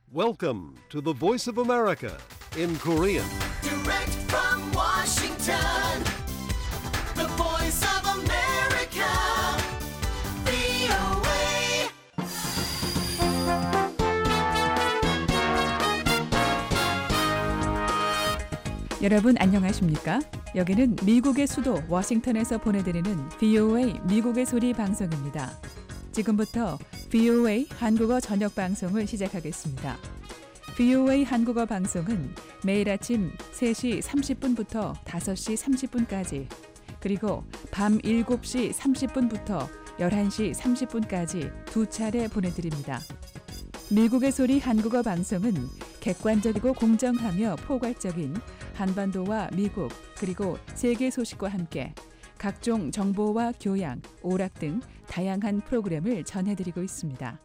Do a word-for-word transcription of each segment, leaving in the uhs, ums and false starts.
Welcome to the Voice of America in Korean. Direct from Washington, the Voice of America, 브이오에이. 여러분 안녕하십니까? 여기는 미국의 수도 워싱턴에서 보내드리는 브이오에이 미국의 소리 방송입니다. 지금부터 브이오에이 한국어 저녁 방송을 시작하겠습니다. 브이오에이 한국어 방송은 매일 아침 세 시 삼십 분부터 다섯 시 삼십 분까지 그리고 밤 일곱 시 삼십 분부터 열한 시 삼십 분까지 두 차례 보내드립니다. 미국의 소리 한국어 방송은 객관적이고 공정하며 포괄적인 한반도와 미국 그리고 세계 소식과 함께 각종 정보와 교양, 오락 등 다양한 프로그램을 전해드리고 있습니다.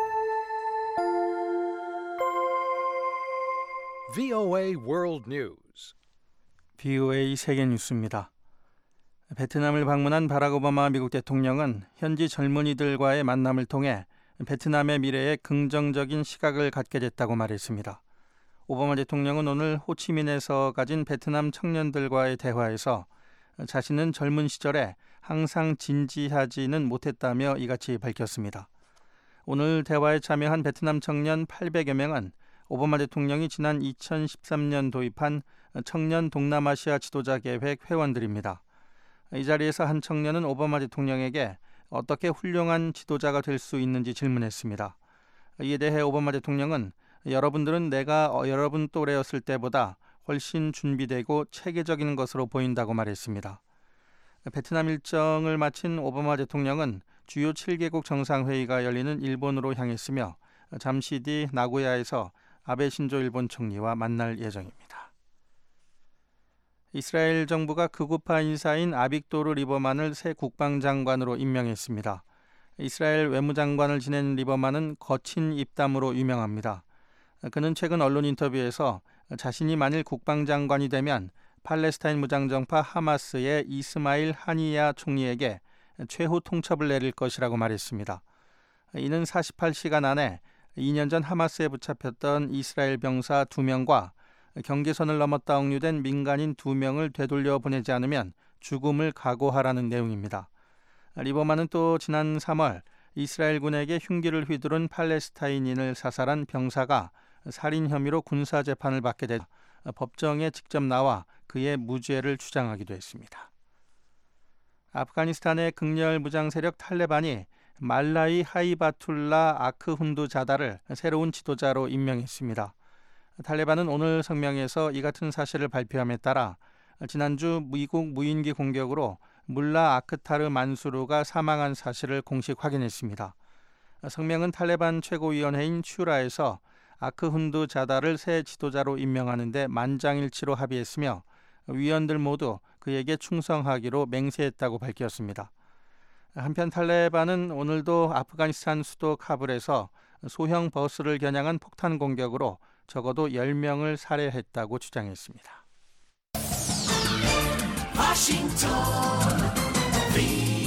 브이오에이 World News. 브이오에이 세계 뉴스입니다. 베트남을 방문한 바락 오바마 미국 대통령은 현지 젊은이들과의 만남을 통해 베트남의 미래에 긍정적인 시각을 갖게 됐다고 말했습니다. 오바마 대통령은 오늘 호치민에서 가진 베트남 청년들과의 대화에서 자신은 젊은 시절에 항상 진지하지는 못했다며 이같이 밝혔습니다. 오늘 대화에 참여한 베트남 청년 팔백여 명은 오바마 대통령이 지난 이천십삼 년 도입한 청년 동남아시아 지도자 계획 회원들입니다. 이 자리에서 한 청년은 오바마 대통령에게 어떻게 훌륭한 지도자가 될 수 있는지 질문했습니다. 이에 대해 오바마 대통령은 여러분들은 내가 여러분 또래였을 때보다 훨씬 준비되고 체계적인 것으로 보인다고 말했습니다. 베트남 일정을 마친 오바마 대통령은 주요 칠 개국 정상회의가 열리는 일본으로 향했으며 잠시 뒤 나고야에서 아베 신조 일본 총리와 만날 예정입니다. 이스라엘 정부가 극우파 인사인 아빅도르 리버만을 새 국방장관으로 임명했습니다. 이스라엘 외무장관을 지낸 리버만은 거친 입담으로 유명합니다. 그는 최근 언론 인터뷰에서 자신이 만일 국방장관이 되면 팔레스타인 무장정파 하마스의 이스마일 하니야 총리에게 최후 통첩을 내릴 것이라고 말했습니다. 이는 사십팔 시간 안에 이 년 전 하마스에 붙잡혔던 이스라엘 병사 두 명과 경계선을 넘었다 억류된 민간인 두 명을 되돌려 보내지 않으면 죽음을 각오하라는 내용입니다. 리버만은 또 지난 삼월 이스라엘군에게 흉기를 휘두른 팔레스타인인을 사살한 병사가 살인 혐의로 군사 재판을 받게 돼 법정에 직접 나와 그의 무죄를 주장하기도 했습니다. 아프가니스탄의 극렬 무장 세력 탈레반이 말라이 하이바툴라 아크훈두 자다를 새로운 지도자로 임명했습니다. 탈레반은 오늘 성명에서 이 같은 사실을 발표함에 따라 지난주 미국 무인기 공격으로 물라 아크타르 만수르가 사망한 사실을 공식 확인했습니다. 성명은 탈레반 최고위원회인 슈라에서 아크훈두 자다를 새 지도자로 임명하는 데 만장일치로 합의했으며 위원들 모두 그에게 충성하기로 맹세했다고 밝혔습니다. 한편 탈레반은 오늘도 아프가니스탄 수도 카불에서 소형 버스를 겨냥한 폭탄 공격으로 적어도 열 명을 살해했다고 주장했습니다. 워싱턴, 브이오에이.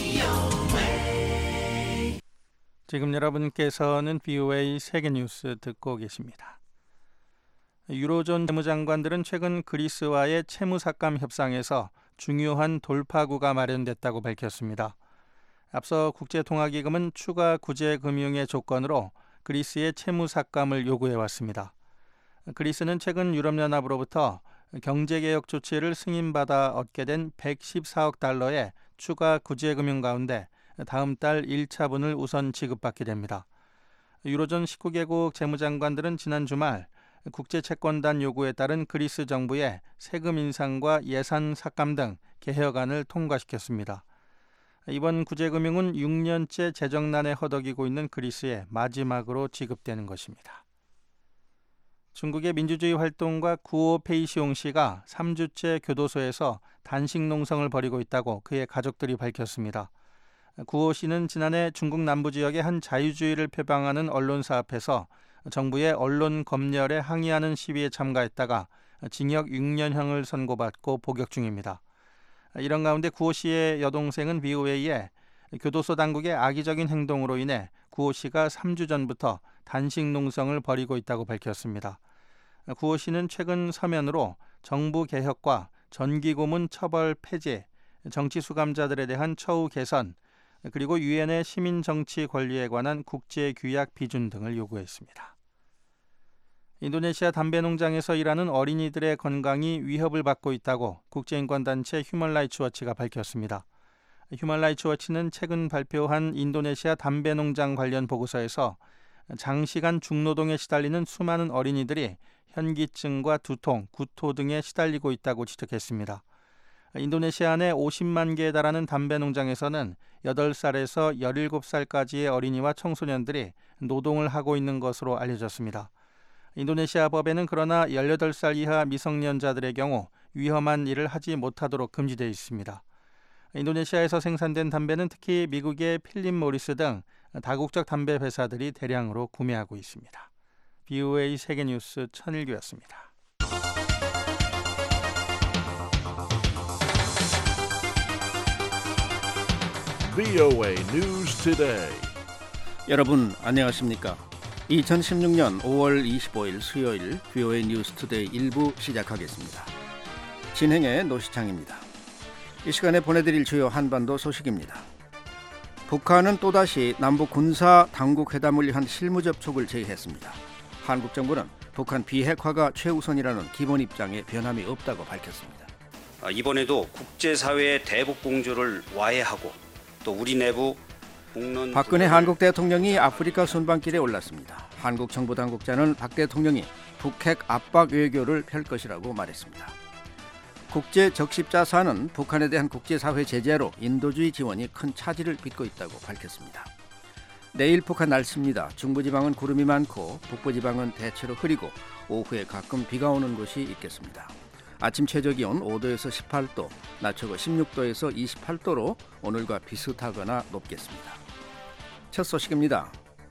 지금 여러분께서는 브이오에이 세계 뉴스 듣고 계십니다. 유로존 재무장관들은 최근 그리스와의 채무삭감 협상에서 중요한 돌파구가 마련됐다고 밝혔습니다. 앞서 국제통화기금은 추가 구제금융의 조건으로 그리스의 채무삭감을 요구해왔습니다. 그리스는 최근 유럽연합으로부터 경제개혁 조치를 승인받아 얻게 된 백십사억 달러의 추가 구제금융 가운데 다음 달 일 차분을 우선 지급받게 됩니다. 유로존 십구 개국 재무장관들은 지난 주말 국제채권단 요구에 따른 그리스 정부의 세금 인상과 예산 삭감 등 개혁안을 통과시켰습니다. 이번 구제금융은 육 년째 재정난에 허덕이고 있는 그리스에 마지막으로 지급되는 것입니다. 중국의 민주주의 활동가 구오 페이시옹 씨가 삼 주째 교도소에서 단식 농성을 벌이고 있다고 그의 가족들이 밝혔습니다. 구오 씨는 지난해 중국 남부 지역의 한 자유주의를 표방하는 언론사 앞에서 정부의 언론 검열에 항의하는 시위에 참가했다가 징역 육 년형을 선고받고 복역 중입니다. 이런 가운데 구오 씨의 여동생은 브이오에이에 교도소 당국의 악의적인 행동으로 인해 구호 씨가 삼 주 전부터 단식 농성을 벌이고 있다고 밝혔습니다. 구호 씨는 최근 서면으로 정부 개혁과 전기고문 처벌 폐지, 정치 수감자들에 대한 처우 개선, 그리고 유엔의 시민 정치 권리에 관한 국제 규약 비준 등을 요구했습니다. 인도네시아 담배 농장에서 일하는 어린이들의 건강이 위협을 받고 있다고 국제인권단체 휴먼라이츠 워치가 밝혔습니다. 휴먼라이츠 워치는 최근 발표한 인도네시아 담배 농장 관련 보고서에서 장시간 중노동에 시달리는 수많은 어린이들이 현기증과 두통, 구토 등에 시달리고 있다고 지적했습니다. 인도네시아 내 오십만 개에 달하는 담배 농장에서는 여덟 살에서 열일곱 살까지의 어린이와 청소년들이 노동을 하고 있는 것으로 알려졌습니다. 인도네시아 법에는 그러나 열여덟 살 이하 미성년자들의 경우 위험한 일을 하지 못하도록 금지되어 있습니다. 인도네시아에서 생산된 담배는 특히 미국의 필립 모리스 등 다국적 담배 회사들이 대량으로 구매하고 있습니다. 비오에이 세계뉴스 천일규였습니다. 브이오에이 News Today. 여러분 안녕하십니까? 이천십육 년 오월 이십오일 수요일 비오에이 뉴스 투데이 일 부 시작하겠습니다. 진행의 노시창입니다. 이 시간에 보내드릴 주요 한반도 소식입니다. 북한은 또다시 남북 군사 당국 회담을 위한 실무 접촉을 제의했습니다. 한국 정부는 북한 비핵화가 최우선이라는 기본 입장에 변함이 없다고 밝혔습니다. 이번에도 국제사회의 대북 공조를 와해하고 또 우리 내부 북론 박근혜 한국 대통령이 아프리카 순방길에 올랐습니다. 한국 정부 당국자는 박 대통령이 북핵 압박 외교를 펼 것이라고 말했습니다. 국제적십자사는 북한에 대한 국제사회 제재로 인도주의 지원이 큰 차질을 빚고 있다고 밝혔습니다. 내일 북한 날씨입니다. 중부지방은 구름이 많고 북부지방은 대체로 흐리고 오후에 가끔 비가 오는 곳이 있겠습니다. 아침 최저기온 오 도에서 십팔 도, 낮 최고 십육 도에서 이십팔 도로 오늘과 비슷하거나 높겠습니다. 첫 소식입니다.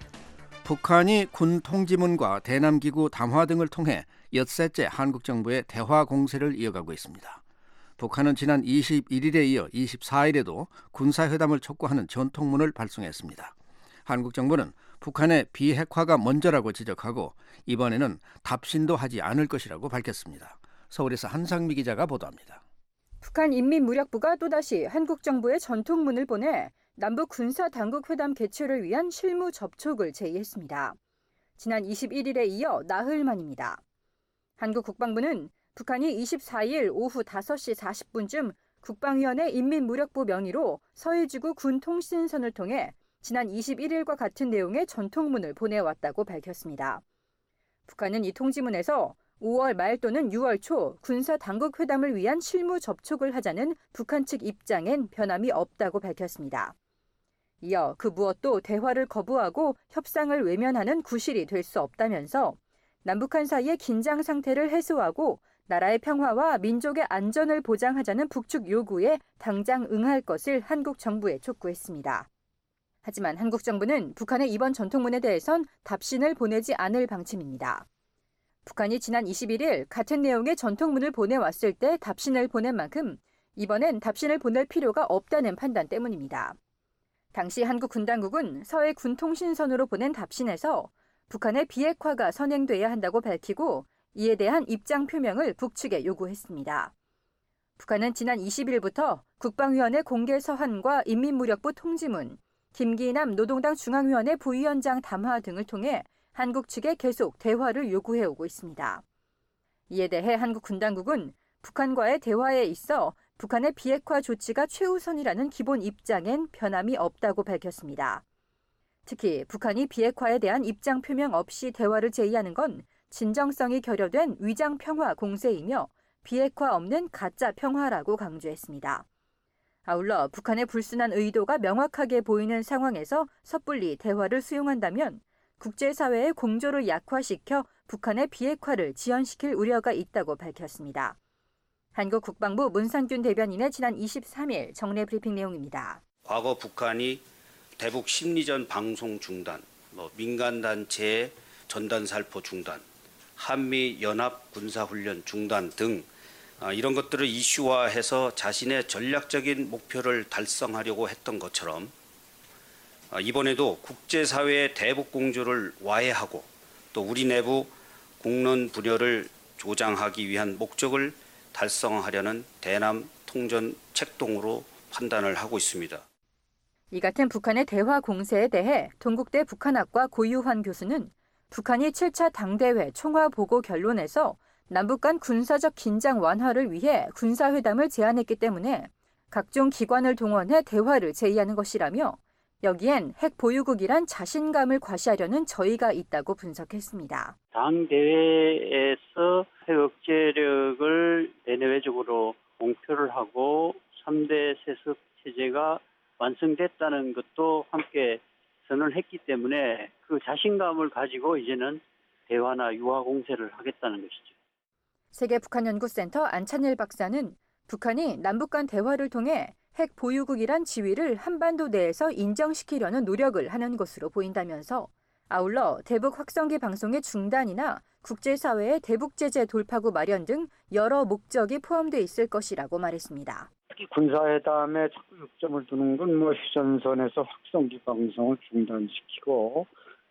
북한이 군 통지문과 대남기구 담화 등을 통해 엿새째 한국 정부의 대화 공세를 이어가고 있습니다. 북한은 지난 이십일일에 이어 이십사일에도 군사회담을 촉구하는 전통문을 발송했습니다. 한국 정부는 북한의 비핵화가 먼저라고 지적하고 이번에는 답신도 하지 않을 것이라고 밝혔습니다. 서울에서 한상미 기자가 보도합니다. 북한 인민무력부가 또다시 한국 정부에 전통문을 보내 남북 군사당국회담 개최를 위한 실무 접촉을 제의했습니다. 지난 이십일일에 이어 나흘 만입니다. 한국 국방부는 북한이 이십사일 오후 다섯 시 사십 분쯤 국방위원회 인민무력부 명의로 서해지구 군통신선을 통해 지난 이십일일과 같은 내용의 전통문을 보내왔다고 밝혔습니다. 북한은 이 통지문에서 오월 말 또는 유월 초 군사당국회담을 위한 실무 접촉을 하자는 북한 측 입장엔 변함이 없다고 밝혔습니다. 이어 그 무엇도 대화를 거부하고 협상을 외면하는 구실이 될 수 없다면서 남북한 사이의 긴장 상태를 해소하고 나라의 평화와 민족의 안전을 보장하자는 북측 요구에 당장 응할 것을 한국 정부에 촉구했습니다. 하지만 한국 정부는 북한의 이번 전통문에 대해선 답신을 보내지 않을 방침입니다. 북한이 지난 이십일일 같은 내용의 전통문을 보내왔을 때 답신을 보낸 만큼 이번엔 답신을 보낼 필요가 없다는 판단 때문입니다. 당시 한국 군당국은 서해 군통신선으로 보낸 답신에서 북한의 비핵화가 선행돼야 한다고 밝히고 이에 대한 입장 표명을 북측에 요구했습니다. 북한은 지난 이십일부터 국방위원회 공개 서한과 인민무력부 통지문, 김기남 노동당 중앙위원회 부위원장 담화 등을 통해 한국 측에 계속 대화를 요구해오고 있습니다. 이에 대해 한국 군당국은 북한과의 대화에 있어 북한의 비핵화 조치가 최우선이라는 기본 입장엔 변함이 없다고 밝혔습니다. 특히 북한이 비핵화에 대한 입장 표명 없이 대화를 제의하는 건 진정성이 결여된 위장 평화 공세이며 비핵화 없는 가짜 평화라고 강조했습니다. 아울러 북한의 불순한 의도가 명확하게 보이는 상황에서 섣불리 대화를 수용한다면 국제사회의 공조를 약화시켜 북한의 비핵화를 지연시킬 우려가 있다고 밝혔습니다. 한국 국방부 문상균 대변인의 지난 이십삼일 정례 브리핑 내용입니다. 과거 북한이 대북 심리전 방송 중단, 뭐 민간단체의 전단살포 중단, 한미 연합 군사훈련 중단 등 이런 것들을 이슈화해서 자신의 전략적인 목표를 달성하려고 했던 것처럼 이번에도 국제사회의 대북 공조를 와해하고 또 우리 내부 국론 분열을 조장하기 위한 목적을 달성하려는 대남 통전 책동으로 판단을 하고 있습니다. 이 같은 북한의 대화 공세에 대해 동국대 북한학과 고유환 교수는 북한이 칠 차 당대회 총화 보고 결론에서 남북 간 군사적 긴장 완화를 위해 군사회담을 제안했기 때문에 각종 기관을 동원해 대화를 제의하는 것이라며 여기엔 핵 보유국이란 자신감을 과시하려는 저의가 있다고 분석했습니다. 당대회에서 핵 억제력을 대내외적으로 공표를 하고 삼 대 세습 체제가 완성됐다는 것도 함께 선언을 했기 때문에 그 자신감을 가지고 이제는 대화나 유화 공세를 하겠다는 것이죠. 세계북한연구센터 안찬일 박사는 북한이 남북 간 대화를 통해 핵 보유국이란 지위를 한반도 내에서 인정시키려는 노력을 하는 것으로 보인다면서 아울러 대북 확성기 방송의 중단이나 국제사회의 대북 제재 돌파구 마련 등 여러 목적이 포함되어 있을 것이라고 말했습니다. 특히 군사회담에 자꾸 요점을 두는 건 뭐 휴전선에서 확성기 방송을 중단시키고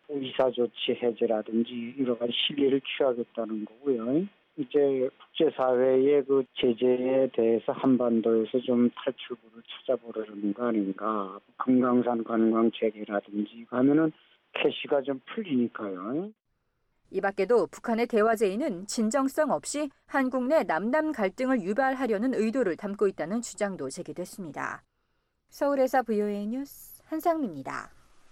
의사조치 해제라든지 여러 가지 시비를 취하겠다는 거고요. 이제 국제사회의 그 제재에 대해서 한반도에서 좀 탈출구를 찾아보려는 거 아닌가. 금강산 관광 재개라든지 하면은 캐시가 좀 풀리니까요. 이 밖에도 북한의 대화 제의는 진정성 없이 한국 내 남남 갈등을 유발하려는 의도를 담고 있다는 주장도 제기됐습니다. 서울에서 브이오에이 뉴스 한상미입니다.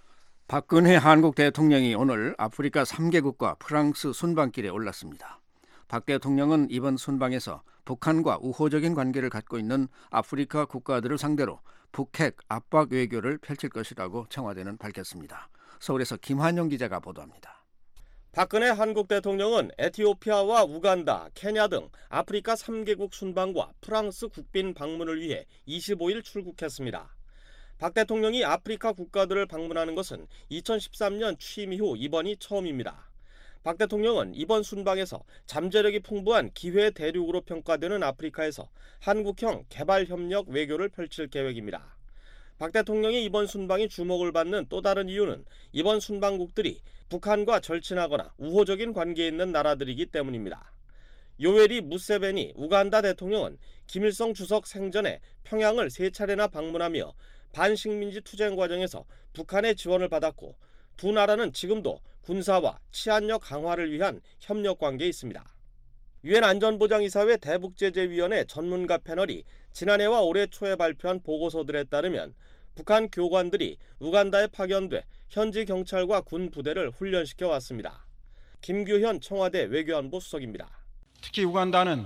박근혜 한국 대통령이 오늘 아프리카 삼 개국과 프랑스 순방길에 올랐습니다. 박 대통령은 이번 순방에서 북한과 우호적인 관계를 갖고 있는 아프리카 국가들을 상대로 북핵 압박 외교를 펼칠 것이라고 청와대는 밝혔습니다. 서울에서 김환영 기자가 보도합니다. 박근혜 한국 대통령은 에티오피아와 우간다, 케냐 등 아프리카 삼 개국 순방과 프랑스 국빈 방문을 위해 이십오 일 출국했습니다. 박 대통령이 아프리카 국가들을 방문하는 것은 이천십삼 년 취임 이후 이번이 처음입니다. 박 대통령은 이번 순방에서 잠재력이 풍부한 기회 대륙으로 평가되는 아프리카에서 한국형 개발협력 외교를 펼칠 계획입니다. 박 대통령의 이번 순방이 주목을 받는 또 다른 이유는 이번 순방국들이 북한과 절친하거나 우호적인 관계에 있는 나라들이기 때문입니다. 요웨리 무세베니 우간다 대통령은 김일성 주석 생전에 평양을 세 차례나 방문하며 반식민지 투쟁 과정에서 북한의 지원을 받았고 두 나라는 지금도 군사와 치안력 강화를 위한 협력 관계에 있습니다. 유엔 안전보장이사회 대북제재위원회 전문가 패널이 지난해와 올해 초에 발표한 보고서들에 따르면 북한 교관들이 우간다에 파견돼 현지 경찰과 군 부대를 훈련시켜 왔습니다. 김규현 청와대 외교안보 수석입니다. 특히 우간다는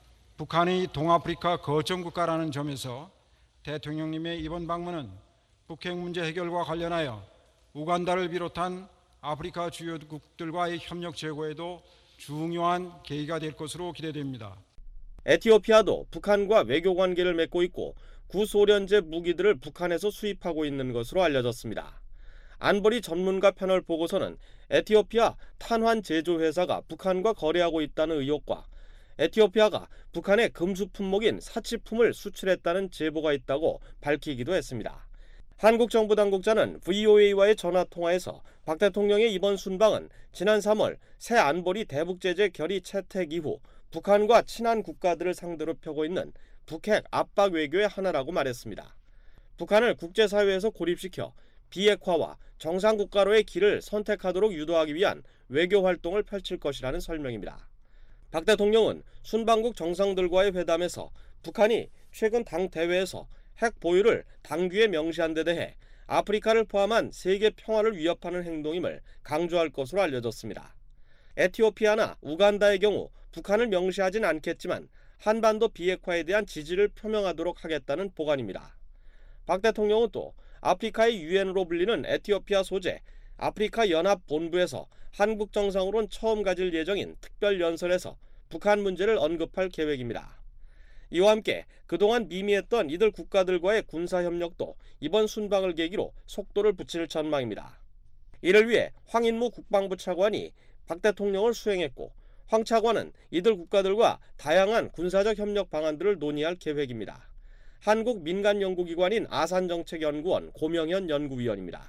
북한이 동아프리카 거점국가라는 점에서 대통령님의 이번 방문은 북핵 문제 해결과 관련하여 우간다를 비롯한 아프리카 주요국들과의 협력 제고에도 중요한 계기가 될 것으로 기대됩니다. 에티오피아도 북한과 외교 관계를 맺고 있고 구소련제 무기들을 북한에서 수입하고 있는 것으로 알려졌습니다. 안보리 전문가 패널 보고서는 에티오피아 탄환 제조 회사가 북한과 거래하고 있다는 의혹과 에티오피아가 북한의 금수 품목인 사치품을 수출했다는 제보가 있다고 밝히기도 했습니다. 한국 정부 당국자는 브이오에이와의 전화통화에서 박 대통령의 이번 순방은 지난 삼월 새 안보리 대북제재 결의 채택 이후 북한과 친한 국가들을 상대로 펴고 있는 북핵 압박 외교의 하나라고 말했습니다. 북한을 국제사회에서 고립시켜 비핵화와 정상국가로의 길을 선택하도록 유도하기 위한 외교 활동을 펼칠 것이라는 설명입니다. 박 대통령은 순방국 정상들과의 회담에서 북한이 최근 당 대회에서 핵 보유를 당규에 명시한 데 대해 아프리카를 포함한 세계 평화를 위협하는 행동임을 강조할 것으로 알려졌습니다. 에티오피아나 우간다의 경우 북한을 명시하진 않겠지만 한반도 비핵화에 대한 지지를 표명하도록 하겠다는 보관입니다. 박 대통령은 또 아프리카의 유엔으로 불리는 에티오피아 소재 아프리카 연합 본부에서 한국 정상으론 처음 가질 예정인 특별 연설에서 북한 문제를 언급할 계획입니다. 이와 함께 그동안 미미했던 이들 국가들과의 군사협력도 이번 순방을 계기로 속도를 붙일 전망입니다. 이를 위해 황인무 국방부 차관이 박 대통령을 수행했고 황 차관은 이들 국가들과 다양한 군사적 협력 방안들을 논의할 계획입니다. 한국 민간연구기관인 아산정책연구원 고명현 연구위원입니다.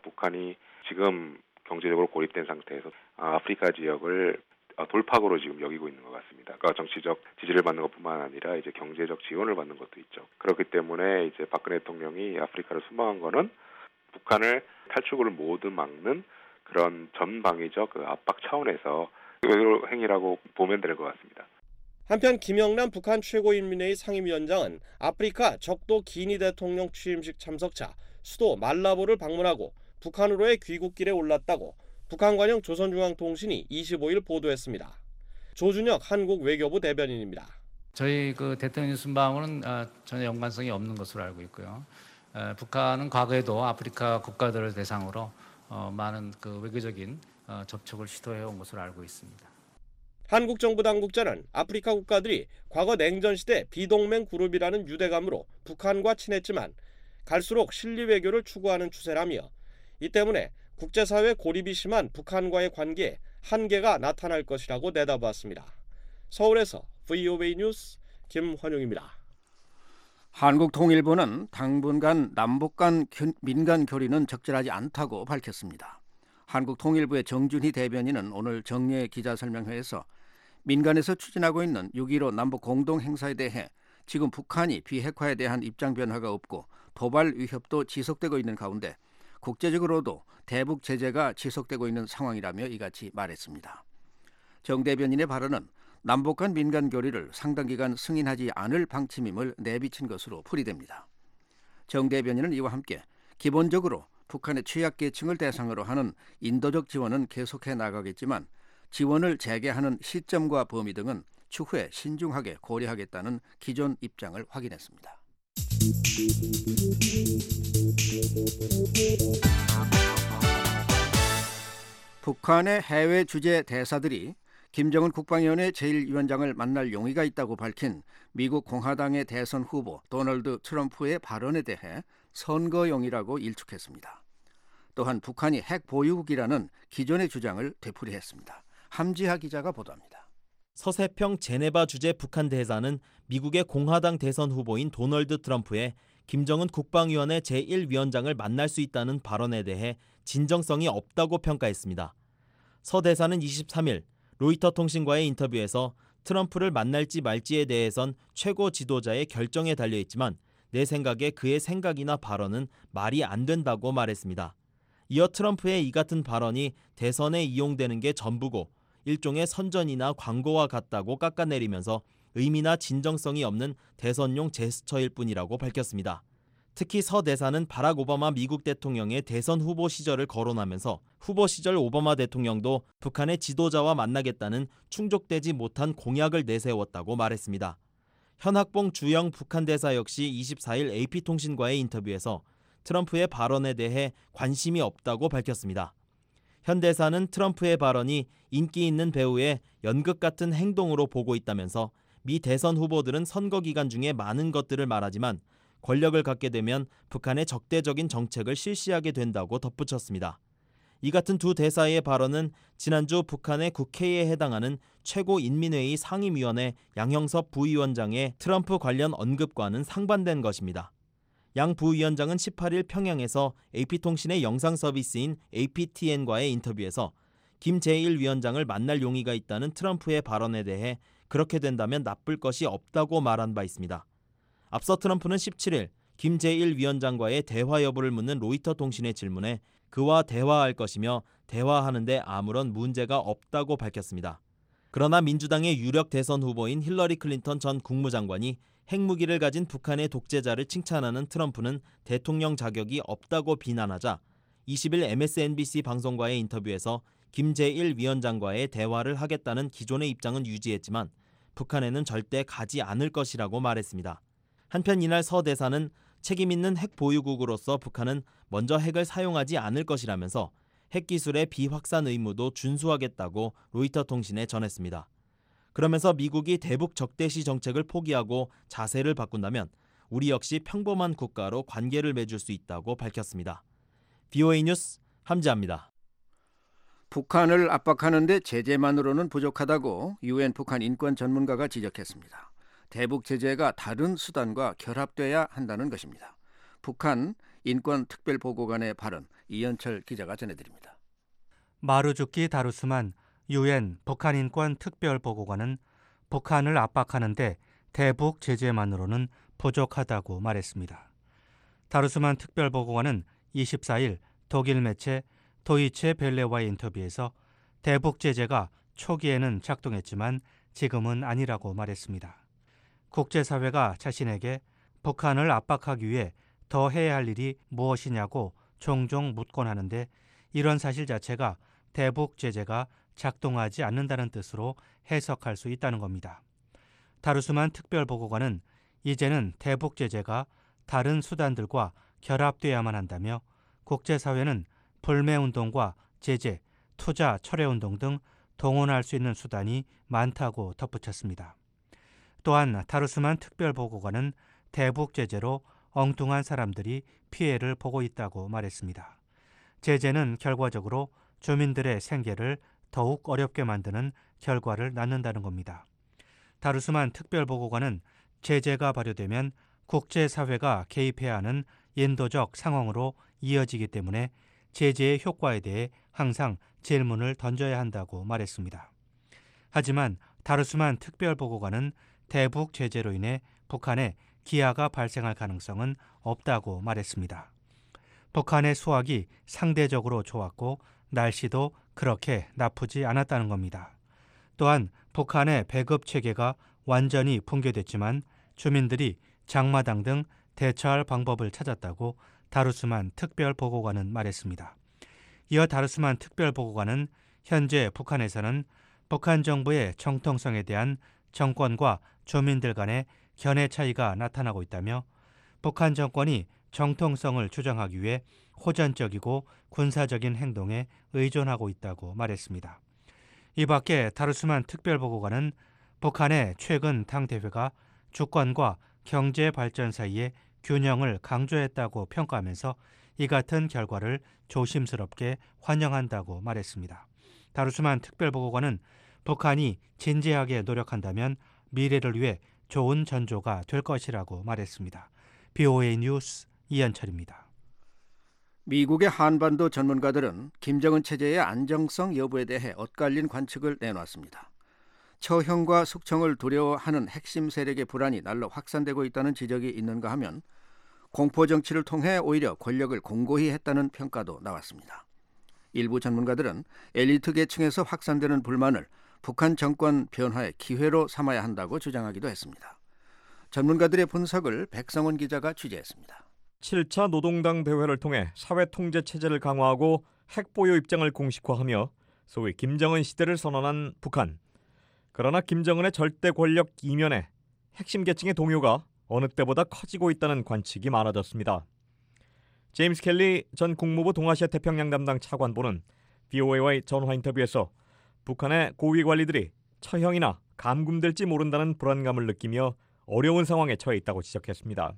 북한이 지금 경제적으로 고립된 상태에서 아프리카 지역을 돌파구로 지금 여기고 있는 것 같습니다. 그러니까 정치적 지지를 받는 것뿐만 아니라 이제 경제적 지원을 받는 것도 있죠. 그렇기 때문에 이제 박근혜 대통령이 아프리카를 순방한 거는 북한을 탈출구를 모두 막는 그런 전방위적 그 압박 차원에서 외교 행위라고 보면 될 것 같습니다. 한편 김영남 북한 최고인민회의 상임위원장은 아프리카 적도 기니 대통령 취임식 참석차 수도 말라보를 방문하고 북한으로의 귀국길에 올랐다고 북한관영 조선중앙통신이 이십오일 보도했습니다. 조준혁 한국 외교부 대변인입니다. 저희 그 대통령 순방은 전혀 연관성이 없는 것으로 알고 있고요. 북한은 과거에도 아프리카 국가들을 대상으로 많은 그 외교적인 접촉을 시도해온 것으로 알고 있습니다. 한국 정부 당국자는 아프리카 국가들이 과거 냉전시대 비동맹 그룹이라는 유대감으로 북한과 친했지만 갈수록 실리 외교를 추구하는 추세라며 이 때문에 국제사회 고립이 심한 북한과의 관계에 한계가 나타날 것이라고 내다봤습니다. 서울에서 브이오에이 뉴스 김환용입니다. 한국통일부는 당분간 남북 간 민간 교리는 적절하지 않다고 밝혔습니다. 한국통일부의 정준희 대변인은 오늘 정례 기자설명회에서 민간에서 추진하고 있는 육점일오 남북 공동행사에 대해 지금 북한이 비핵화에 대한 입장 변화가 없고 도발 위협도 지속되고 있는 가운데 국제적으로도 대북 제재가 지속되고 있는 상황이라며 이같이 말했습니다. 정 대변인의 발언은 남북 간 민간 교리를 상당 기간 승인하지 않을 방침임을 내비친 것으로 풀이됩니다. 정 대변인은 이와 함께 기본적으로 북한의 취약계층을 대상으로 하는 인도적 지원은 계속해 나가겠지만 지원을 재개하는 시점과 범위 등은 추후에 신중하게 고려하겠다는 기존 입장을 확인했습니다. 북한의 해외 주재 대사들이 김정은 국방위원회 제일 위원장을 만날 용의가 있다고 밝힌 미국 공화당의 대선 후보 도널드 트럼프의 발언에 대해 선거용이라고 일축했습니다. 또한 북한이 핵 보유국이라는 기존의 주장을 되풀이했습니다. 함지하 기자가 보도합니다. 서세평 제네바 주재 북한 대사는 미국의 공화당 대선 후보인 도널드 트럼프의 김정은 국방위원회 제일 위원장을 만날 수 있다는 발언에 대해 진정성이 없다고 평가했습니다. 서 대사는 이십삼일 로이터 통신과의 인터뷰에서 트럼프를 만날지 말지에 대해선 최고 지도자의 결정에 달려있지만 내 생각에 그의 생각이나 발언은 말이 안 된다고 말했습니다. 이어 트럼프의 이 같은 발언이 대선에 이용되는 게 전부고 일종의 선전이나 광고와 같다고 깎아내리면서 의미나 진정성이 없는 대선용 제스처일 뿐이라고 밝혔습니다. 특히 서 대사는 바락 오바마 미국 대통령의 대선 후보 시절을 거론하면서 후보 시절 오바마 대통령도 북한의 지도자와 만나겠다는 충족되지 못한 공약을 내세웠다고 말했습니다. 현학봉 주영 북한 대사 역시 이십사일 에이피통신과의 인터뷰에서 트럼프의 발언에 대해 관심이 없다고 밝혔습니다. 현 대사는 트럼프의 발언이 인기 있는 배우의 연극 같은 행동으로 보고 있다면서 미 대선 후보들은 선거 기간 중에 많은 것들을 말하지만 권력을 갖게 되면 북한의 적대적인 정책을 실시하게 된다고 덧붙였습니다. 이 같은 두 대사의 발언은 지난주 북한의 국회에 해당하는 최고인민회의 상임위원회 양형섭 부위원장의 트럼프 관련 언급과는 상반된 것입니다. 양 부위원장은 십팔일 평양에서 에이피통신의 영상 서비스인 에이피티엔과의 인터뷰에서 김 제일 위원장을 만날 용의가 있다는 트럼프의 발언에 대해 그렇게 된다면 나쁠 것이 없다고 말한 바 있습니다. 앞서 트럼프는 십칠일 김 제일 위원장과의 대화 여부를 묻는 로이터 통신의 질문에 그와 대화할 것이며 대화하는데 아무런 문제가 없다고 밝혔습니다. 그러나 민주당의 유력 대선 후보인 힐러리 클린턴 전 국무장관이 핵무기를 가진 북한의 독재자를 칭찬하는 트럼프는 대통령 자격이 없다고 비난하자 이십일 엠에스엔비씨 방송과의 인터뷰에서 김 제일 위원장과의 대화를 하겠다는 기존의 입장은 유지했지만 북한에는 절대 가지 않을 것이라고 말했습니다. 한편 이날 서 대사는 책임 있는 핵 보유국으로서 북한은 먼저 핵을 사용하지 않을 것이라면서 핵기술의 비확산 의무도 준수하겠다고 로이터 통신에 전했습니다. 그러면서 미국이 대북 적대시 정책을 포기하고 자세를 바꾼다면 우리 역시 평범한 국가로 관계를 맺을 수 있다고 밝혔습니다. 브이오에이 뉴스 함지아입니다. 북한을 압박하는 데 제재만으로는 부족하다고 유엔 북한 인권 전문가가 지적했습니다. 대북 제재가 다른 수단과 결합돼야 한다는 것입니다. 북한 인권특별보고관의 발언 이현철 기자가 전해드립니다. 마루주키 다루스만 유엔 북한인권특별보고관은 북한을 압박하는 데 대북 제재만으로는 부족하다고 말했습니다. 다루스만 특별보고관은 이십사일 독일 매체 도이체 벨레와의 인터뷰에서 대북 제재가 초기에는 작동했지만 지금은 아니라고 말했습니다. 국제사회가 자신에게 북한을 압박하기 위해 더 해야 할 일이 무엇이냐고 종종 묻곤 하는데 이런 사실 자체가 대북 제재가 작동하지 않는다는 뜻으로 해석할 수 있다는 겁니다. 다루스만 특별보고관은 이제는 대북 제재가 다른 수단들과 결합돼야만 한다며 국제사회는 불매운동과 제재, 투자, 철회운동 등 동원할 수 있는 수단이 많다고 덧붙였습니다. 또한 다루스만 특별보고관은 대북 제재로 엉뚱한 사람들이 피해를 보고 있다고 말했습니다. 제재는 결과적으로 주민들의 생계를 더욱 어렵게 만드는 결과를 낳는다는 겁니다. 다루스만 특별보고관은 제재가 발효되면 국제사회가 개입해야 하는 인도적 상황으로 이어지기 때문에 제재의 효과에 대해 항상 질문을 던져야 한다고 말했습니다. 하지만 다루스만 특별보고관은 대북 제재로 인해 북한에 기아가 발생할 가능성은 없다고 말했습니다. 북한의 수확이 상대적으로 좋았고 날씨도 그렇게 나쁘지 않았다는 겁니다. 또한 북한의 배급 체계가 완전히 붕괴됐지만 주민들이 장마당 등 대처할 방법을 찾았다고 다루스만 특별보고관은 말했습니다. 이어 다루스만 특별보고관은 현재 북한에서는 북한 정부의 정통성에 대한 정권과 주민들 간의 견해 차이가 나타나고 있다며 북한 정권이 정통성을 주장하기 위해 호전적이고 군사적인 행동에 의존하고 있다고 말했습니다. 이 밖에 다루스만 특별보고관은 북한의 최근 당대회가 주권과 경제 발전 사이의 균형을 강조했다고 평가하면서 이 같은 결과를 조심스럽게 환영한다고 말했습니다. 다루스만 특별보고관은 북한이 진지하게 노력한다면 미래를 위해 좋은 전조가 될 것이라고 말했습니다. 비오에이 뉴스 이현철입니다. 미국의 한반도 전문가들은 김정은 체제의 안정성 여부에 대해 엇갈린 관측을 내놓았습니다. 처형과 숙청을 두려워하는 핵심 세력의 불안이 날로 확산되고 있다는 지적이 있는가 하면 공포 정치를 통해 오히려 권력을 공고히 했다는 평가도 나왔습니다. 일부 전문가들은 엘리트 계층에서 확산되는 불만을 북한 정권 변화의 기회로 삼아야 한다고 주장하기도 했습니다. 전문가들의 분석을 백성원 기자가 취재했습니다. 칠 차 노동당 대회를 통해 사회 통제 체제를 강화하고 핵 보유 입장을 공식화하며 소위 김정은 시대를 선언한 북한. 그러나 김정은의 절대 권력 이면에 핵심 계층의 동요가 어느 때보다 커지고 있다는 관측이 많아졌습니다. 제임스 켈리 전 국무부 동아시아 태평양 담당 차관보는 비오에이와의 전화 인터뷰에서 북한의 고위 관리들이 처형이나 감금될지 모른다는 불안감을 느끼며 어려운 상황에 처해 있다고 지적했습니다.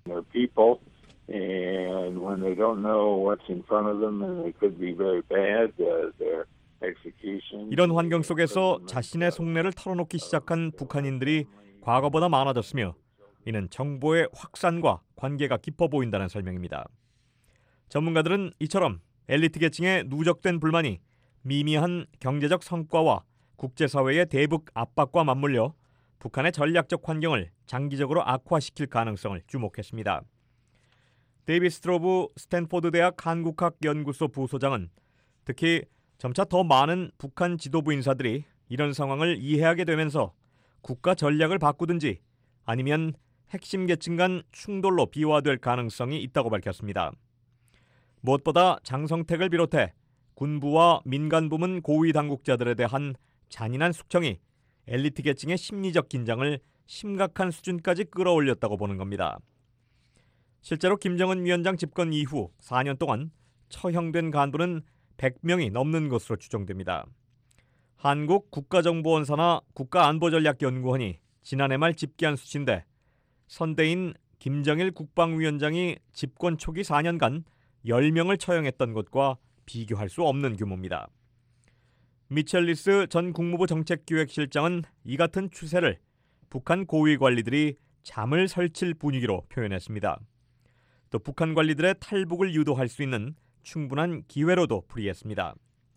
And when they don't know what's in front of them and they could be very bad, uh, their execution. 이런 환경 속에서 자신의 속내를 털어놓기 시작한 북한인들이 과거보다 많아졌으며 이는 정보의 확산과 관계가 깊어 보인다는 설명입니다. 전문가들은 이처럼 엘리트 계층의 누적된 불만이 미미한 경제적 성과와 국제사회의 대북 압박과 맞물려 북한의 전략적 환경을 장기적으로 악화시킬 가능성을 주목했습니다. 데이비 스트로브 스탠포드 대학 한국학 연구소 부소장은 특히 점차 더 많은 북한 지도부 인사들이 이런 상황을 이해하게 되면서 국가 전략을 바꾸든지 아니면 핵심 계층 간 충돌로 비화될 가능성이 있다고 밝혔습니다. 무엇보다 장성택을 비롯해 군부와 민간 부문 고위 당국자들에 대한 잔인한 숙청이 엘리트 계층의 심리적 긴장을 심각한 수준까지 끌어올렸다고 보는 겁니다. 실제로 김정은 위원장 집권 이후 사 년 동안 처형된 간부는 백 명이 넘는 것으로 추정됩니다. 한국 국가정보원사나 국가안보전략연구원이 지난해 말 집계한 수치인데 선대인 김정일 국방위원장이 집권 초기 사 년간 열 명을 처형했던 것과 비교할 수 없는 규모입니다. 미첼리스 전 국무부 정책기획실장은 이 같은 추세를 북한 고위 관리들이 잠을 설칠 분위기로 표현했습니다. 또 북한 관리들의 탈북을 유도할 수 있는 충분한 기회로도 풀이했습니다.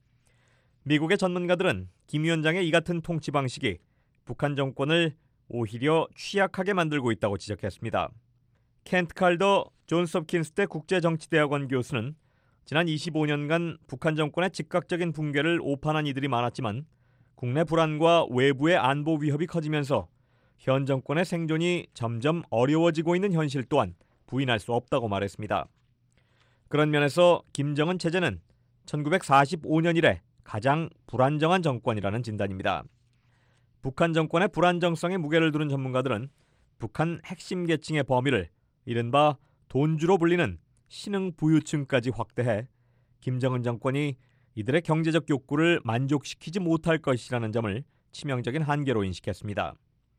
미국의 전문가들은 김 위원장의 이 같은 통치 방식이 북한 정권을 오히려 취약하게 만들고 있다고 지적했습니다. 켄트 칼더 존스 홉킨스대 국제정치대학원 교수는 지난 이십오 년간 북한 정권의 즉각적인 붕괴를 오판한 이들이 많았지만 국내 불안과 외부의 안보 위협이 커지면서 현 정권의 생존이 점점 어려워지고 있는 현실 또한 부인할 수 없다고 말했습니다. 그런 면에서 김정은 체제는 천구백사십오 년 이래 가장 불안정한 정권이라는 진단입니다. 북한 정권의 불안정성에 무게를 두는 전문가들은 북한 핵심 계층의 범위를 이른바 돈주로 불리는 신흥 부유층까지 확대해 김정은 정권이 이들의 경제적 욕구를 만족시키지 못할 것이라는 점을 치명적인 한계로 인식했습니다.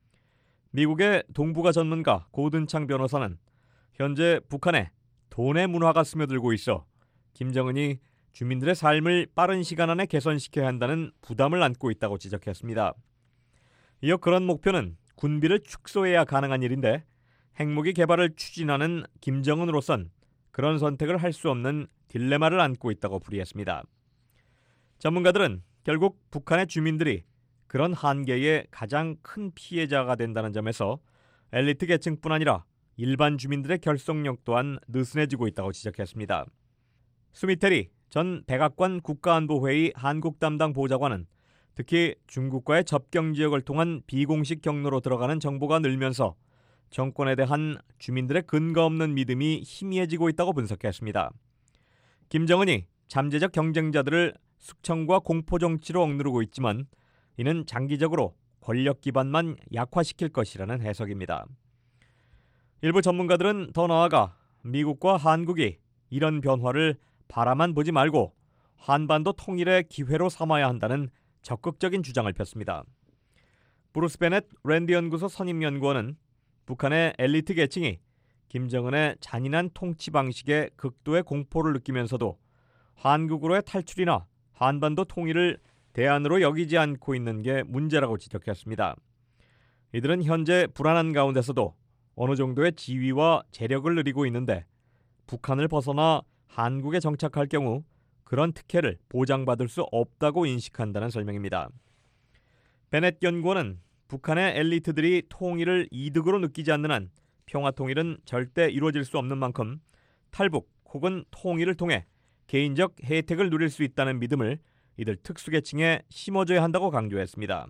미국의 동북아 전문가 고든창 변호사는 현재 북한에 돈의 문화가 스며들고 있어 김정은이 주민들의 삶을 빠른 시간 안에 개선시켜야 한다는 부담을 안고 있다고 지적했습니다. 이어 그런 목표는 군비를 축소해야 가능한 일인데 핵무기 개발을 추진하는 김정은으로선 그런 선택을 할 수 없는 딜레마를 안고 있다고 풀이했습니다. 전문가들은 결국 북한의 주민들이 그런 한계의 가장 큰 피해자가 된다는 점에서 엘리트 계층뿐 아니라 일반 주민들의 결속력 또한 느슨해지고 있다고 지적했습니다. 수미테리 전 백악관 국가안보회의 한국 담당 보좌관은 특히 중국과의 접경 지역을 통한 비공식 경로로 들어가는 정보가 늘면서 정권에 대한 주민들의 근거 없는 믿음이 희미해지고 있다고 분석했습니다. 김정은이 잠재적 경쟁자들을 숙청과 공포 정치로 억누르고 있지만 이는 장기적으로 권력 기반만 약화시킬 것이라는 해석입니다. 일부 전문가들은 더 나아가 미국과 한국이 이런 변화를 바라만 보지 말고 한반도 통일의 기회로 삼아야 한다는 적극적인 주장을 폈습니다. 브루스 베넷 랜디 연구소 선임 연구원은 북한의 엘리트 계층이 김정은의 잔인한 통치 방식에 극도의 공포를 느끼면서도 한국으로의 탈출이나 한반도 통일을 대안으로 여기지 않고 있는 게 문제라고 지적했습니다. 이들은 현재 불안한 가운데서도 어느 정도의 지위와 재력을 누리고 있는데 북한을 벗어나 한국에 정착할 경우 그런 특혜를 보장받을 수 없다고 인식한다는 설명입니다. 베넷 연구원은 북한의 엘리트들이 통일을 이득으로 느끼지 않는 한 평화통일은 절대 이루어질 수 없는 만큼 탈북 혹은 통일을 통해 개인적 혜택을 누릴 수 있다는 믿음을 이들 특수계층에 심어줘야 한다고 강조했습니다.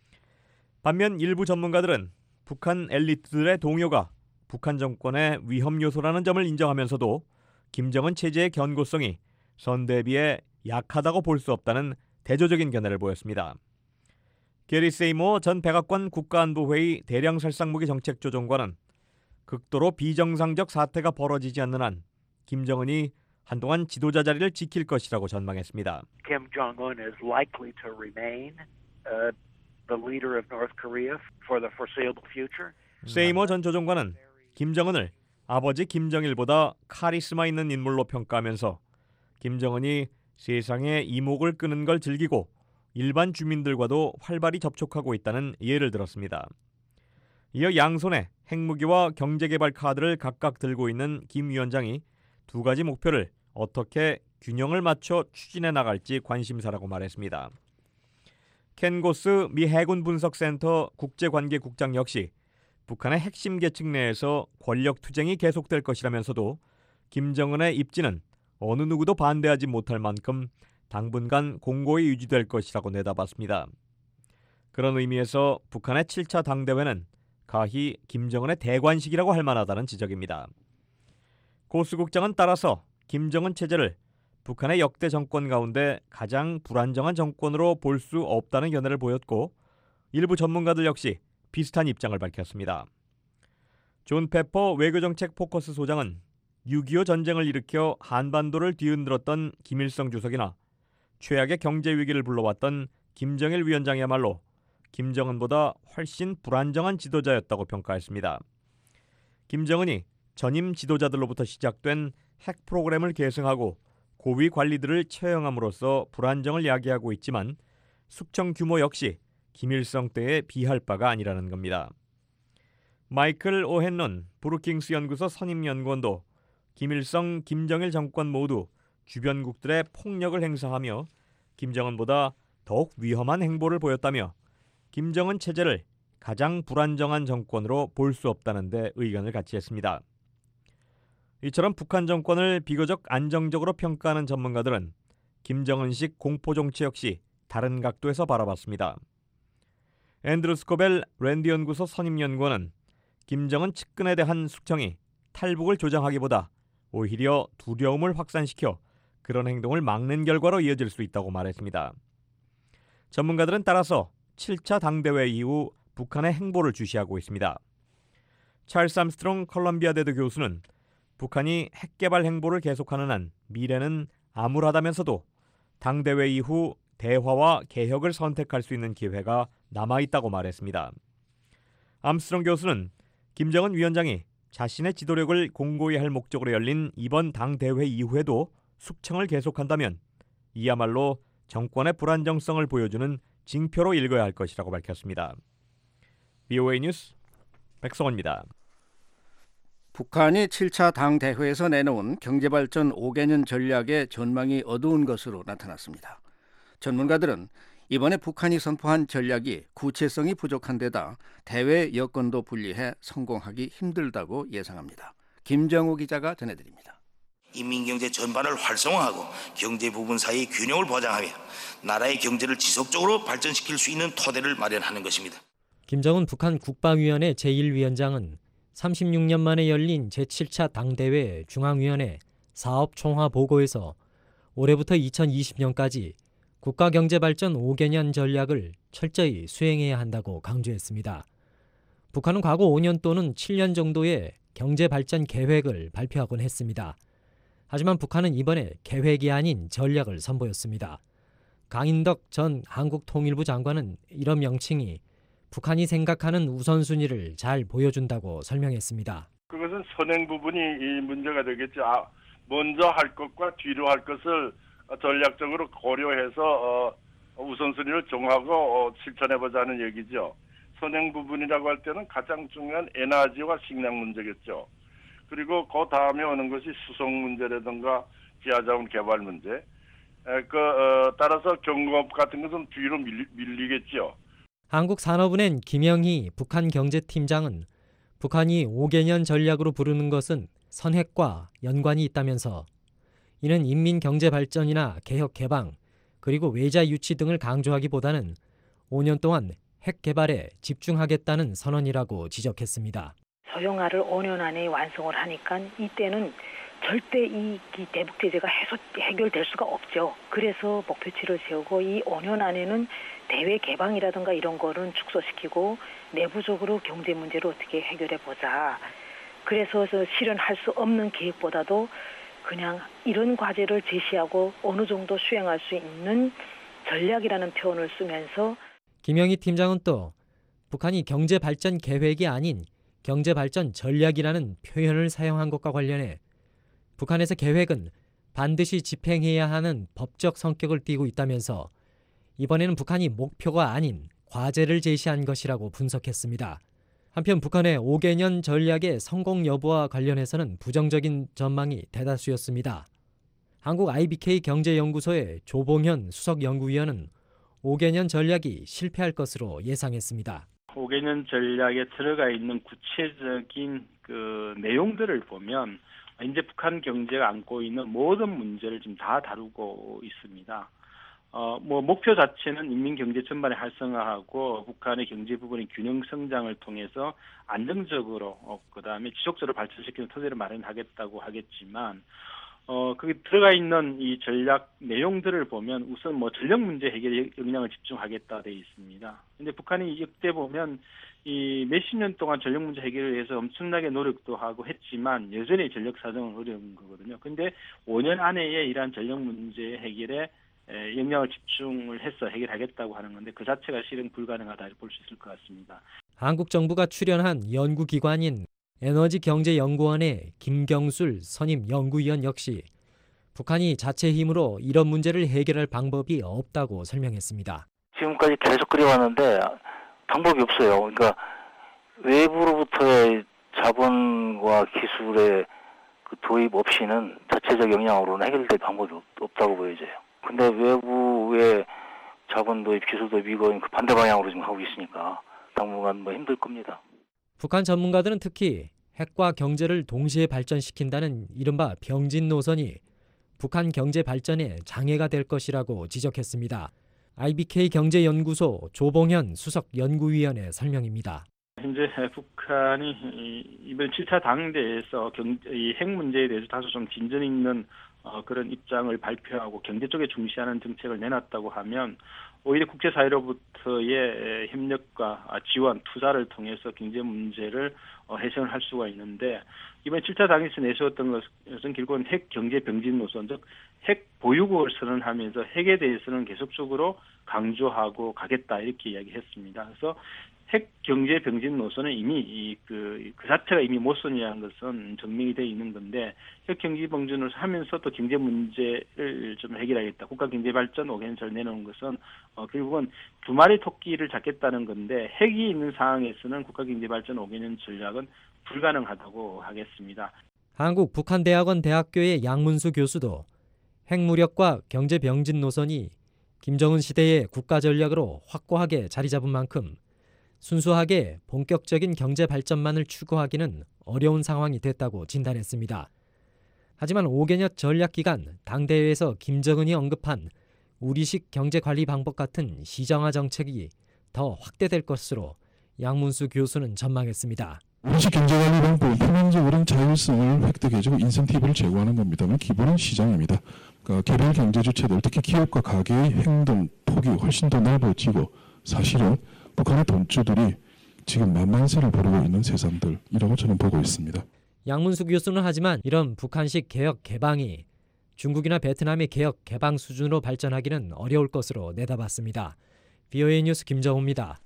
반면 일부 전문가들은 북한 엘리트들의 동요가 북한 정권의 위험 요소라는 점을 인정하면서도 김정은 체제의 견고성이 선대에 비해 약하다고 볼 수 없다는 대조적인 견해를 보였습니다. 게리 세이모 전 백악관 국가안보회의 대량살상무기 정책조정관은 극도로 비정상적 사태가 벌어지지 않는 한 김정은이 한동안 지도자 자리를 지킬 것이라고 전망했습니다. Kim Jong-un is likely to remain uh, the leader of North Korea for the foreseeable future. 세이모 전 조정관은 김정은을 아버지 김정일보다 카리스마 있는 인물로 평가하면서 김정은이 세상에 이목을 끄는 걸 즐기고 일반 주민들과도 활발히 접촉하고 있다는 예를 들었습니다. 이어 양손에 핵무기와 경제개발 카드를 각각 들고 있는 김 위원장이 두 가지 목표를 어떻게 균형을 맞춰 추진해 나갈지 관심사라고 말했습니다. 켄 고스 미 해군 분석센터 국제관계국장 역시 북한의 핵심 계층 내에서 권력 투쟁이 계속될 것이라면서도 김정은의 입지는 어느 누구도 반대하지 못할 만큼 당분간 공고히 유지될 것이라고 내다봤습니다. 그런 의미에서 북한의 칠 차 당대회는 가히 김정은의 대관식이라고 할 만하다는 지적입니다. 고스 국장은 따라서 김정은 체제를 북한의 역대 정권 가운데 가장 불안정한 정권으로 볼 수 없다는 견해를 보였고 일부 전문가들 역시 비슷한 입장을 밝혔습니다. 존 페퍼 외교정책 포커스 소장은 육이오 전쟁을 일으켜 한반도를 뒤흔들었던 김일성 주석이나 최악의 경제 위기를 불러왔던 김정일 위원장이야말로 김정은보다 훨씬 불안정한 지도자였다고 평가했습니다. 김정은이 전임 지도자들로부터 시작된 핵 프로그램을 계승하고 고위 관리들을 처형함으로써 불안정을 야기하고 있지만 숙청 규모 역시 김일성 때에 비할 바가 아니라는 겁니다. 마이클 오헨런 브루킹스 연구소 선임 연구원도 김일성, 김정일 정권 모두 주변국들의 폭력을 행사하며 김정은보다 더욱 위험한 행보를 보였다며 김정은 체제를 가장 불안정한 정권으로 볼 수 없다는 데 의견을 같이 했습니다. 이처럼 북한 정권을 비교적 안정적으로 평가하는 전문가들은 김정은식 공포 정치 역시 다른 각도에서 바라봤습니다. 앤드루 스코벨 랜드 연구소 선임 연구원은 김정은 측근에 대한 숙청이 탈북을 조장하기보다 오히려 두려움을 확산시켜 그런 행동을 막는 결과로 이어질 수 있다고 말했습니다. 전문가들은 따라서 칠 차 당대회 이후 북한의 행보를 주시하고 있습니다. 찰스 암스트롱 컬럼비아 대도 교수는 북한이 핵개발 행보를 계속하는 한 미래는 암울하다면서도 당대회 이후 대화와 개혁을 선택할 수 있는 기회가 남아있다고 말했습니다. 암스트롱 교수는 김정은 위원장이 자신의 지도력을 공고히 할 목적으로 열린 이번 당대회 이후에도 숙청을 계속한다면 이야말로 정권의 불안정성을 보여주는 징표로 읽어야 할 것이라고 밝혔습니다. 비오에이 뉴스 백성원입니다. 북한이 칠 차 당대회에서 내놓은 경제발전 오 개년 전략의 전망이 어두운 것으로 나타났습니다. 전문가들은 이번에 북한이 선포한 전략이 구체성이 부족한 데다 대외 여건도 분리해 성공하기 힘들다고 예상합니다. 김정우 기자가 전해드립니다. 인민경제 전반을 활성화하고 경제 부분 사이의 균형을 보장하며 나라의 경제를 지속적으로 발전시킬 수 있는 토대를 마련하는 것입니다. 김정은 북한 국방위원회 제일 위원장은 삼십육 년 만에 열린 제칠 차 당대회 중앙위원회 사업총화보고에서 올해부터 이천이십 년까지 국가경제발전 오 개년 전략을 철저히 수행해야 한다고 강조했습니다. 북한은 과거 오 년 또는 칠 년 정도의 경제발전 계획을 발표하곤 했습니다. 하지만 북한은 이번에 계획이 아닌 전략을 선보였습니다. 강인덕 전 한국통일부 장관은 이런 명칭이 북한이 생각하는 우선순위를 잘 보여준다고 설명했습니다. 그것은 선행 부분이 이 문제가 되겠죠. 아, 먼저 할 것과 뒤로 할 것을 전략적으로 고려해서 어, 우선순위를 정하고 어, 실천해보자는 얘기죠. 선행 부분이라고 할 때는 가장 중요한 에너지와 식량 문제겠죠. 그리고 그 다음에 오는 것이 수송 문제라든가 지하자원 개발 문제. 에, 그 어, 따라서 경공업 같은 것은 뒤로 밀리, 밀리겠죠. 한국산업은행 김영희 북한 경제팀장은 북한이 오 개년 전략으로 부르는 것은 선핵과 연관이 있다면서 이는 인민 경제 발전이나 개혁 개방 그리고 외자 유치 등을 강조하기보다는 오 년 동안 핵 개발에 집중하겠다는 선언이라고 지적했습니다. 소형화를 오 년 안에 완성을 하니까 이때는 절대 이, 이 대북 제재가 해소, 해결될 수가 없죠. 그래서 목표치를 세우고 이 오 년 안에는 대외 개방이라든가 이런 거는 축소시키고 내부적으로 경제 문제를 어떻게 해결해 보자. 그래서 실현할 수 없는 계획보다도 그냥 이런 과제를 제시하고 어느 정도 수행할 수 있는 전략이라는 표현을 쓰면서 김영희 팀장은 또 북한이 경제 발전 계획이 아닌 경제 발전 전략이라는 표현을 사용한 것과 관련해 북한에서 계획은 반드시 집행해야 하는 법적 성격을 띠고 있다면서 이번에는 북한이 목표가 아닌 과제를 제시한 것이라고 분석했습니다. 한편 북한의 오 개년 전략의 성공 여부와 관련해서는 부정적인 전망이 대다수였습니다. 한국 아이비케이 경제연구소의 조봉현 수석연구위원은 오 개년 전략이 실패할 것으로 예상했습니다. 오 개년 전략에 들어가 있는 구체적인 그 내용들을 보면 이제 북한 경제가 안고 있는 모든 문제를 지금 다 다루고 있습니다. 어, 뭐 목표 자체는 인민 경제 전반에 활성화하고 북한의 경제 부분의 균형 성장을 통해서 안정적으로 어, 그다음에 지속적으로 발전시키는 토대를 마련하겠다고 하겠지만 어, 거기 들어가 있는 이 전략 내용들을 보면 우선 뭐 전력 문제 해결에 역량을 집중하겠다 돼 있습니다. 근데 북한이 역대 보면 이 몇십 년 동안 전력 문제 해결을 위해서 엄청나게 노력도 하고 했지만 여전히 전력 사정은 어려운 거거든요. 근데 오 년 안에 이러한 전력 문제 해결에 역량을 집중을 해서 해결하겠다고 하는 건데 그 자체가 실행 불가능하다 볼 수 있을 것 같습니다. 한국 정부가 출연한 연구기관인 에너지경제연구원의 김경술 선임 연구위원 역시 북한이 자체 힘으로 이런 문제를 해결할 방법이 없다고 설명했습니다. 지금까지 계속 그래왔는데 방법이 없어요. 그러니까 외부로부터의 자본과 기술의 그 도입 없이는 자체적 역량으로는 해결될 방법이 없, 없다고 보여져요. 근데 외부의 자본 도입, 기술 도입 이거 그 반대 방향으로 지금 하고 있으니까 당분간 뭐 힘들 겁니다. 북한 전문가들은 특히 핵과 경제를 동시에 발전시킨다는 이른바 병진 노선이 북한 경제 발전에 장애가 될 것이라고 지적했습니다. 아이비케이 경제연구소 조봉현 수석 연구위원의 설명입니다. 현재 북한이 이번 칠 차 당대에서 경, 이 핵 문제에 대해서 다소 좀 진전 있는 어, 그런 입장을 발표하고 경제 쪽에 중시하는 정책을 내놨다고 하면 오히려 국제사회로부터의 협력과 지원, 투자를 통해서 경제 문제를 어, 해소를 할 수가 있는데 이번 칠 차 당에서 내세웠던 것은 결국은 핵 경제 병진 노선, 즉 핵 보유국을 선언하면서 핵에 대해서는 계속적으로 강조하고 가겠다 이렇게 이야기했습니다. 그래서 핵 경제 병진 노선은 이미 그, 그 자체가 이미 모선이라는 것은 증명이 되어 있는 건데 핵 경제 병진을 하면서 또 경제 문제를 좀 해결하겠다. 국가 경제 발전 오겐을 내놓은 것은 어, 결국은 두 마리 토끼를 잡겠다는 건데 핵이 있는 상황에서는 국가 경제 발전 오겐 전략은 불가능하다고 하겠습니다. 한국 북한대학원 대학교의 양문수 교수도 핵무력과 경제 병진 노선이 김정은 시대의 국가 전략으로 확고하게 자리 잡은 만큼 순수하게 본격적인 경제 발전만을 추구하기는 어려운 상황이 됐다고 진단했습니다. 하지만 오 개년 전략 기간 당대회에서 김정은이 언급한 우리식 경제 관리 방법 같은 시정화 정책이 더 확대될 것으로 양문수 교수는 전망했습니다. 우리식 경제관리 방법은 표면적으로는 자율성을 획득해주고 인센티브를 제공하는 겁니다만 기본은 시장입니다. 그러니까 개별 경제 주체들, 특히 기업과 가계의 행동 폭이 훨씬 더 넓어지고 사실은 북한의 돈주들이 지금 만만세를 부르고 있는 세상들이라고 저는 보고 있습니다. 양문수 교수는 하지만 이런 북한식 개혁 개방이 중국이나 베트남의 개혁 개방 수준으로 발전하기는 어려울 것으로 내다봤습니다. 브이오에이 뉴스 김정호입니다.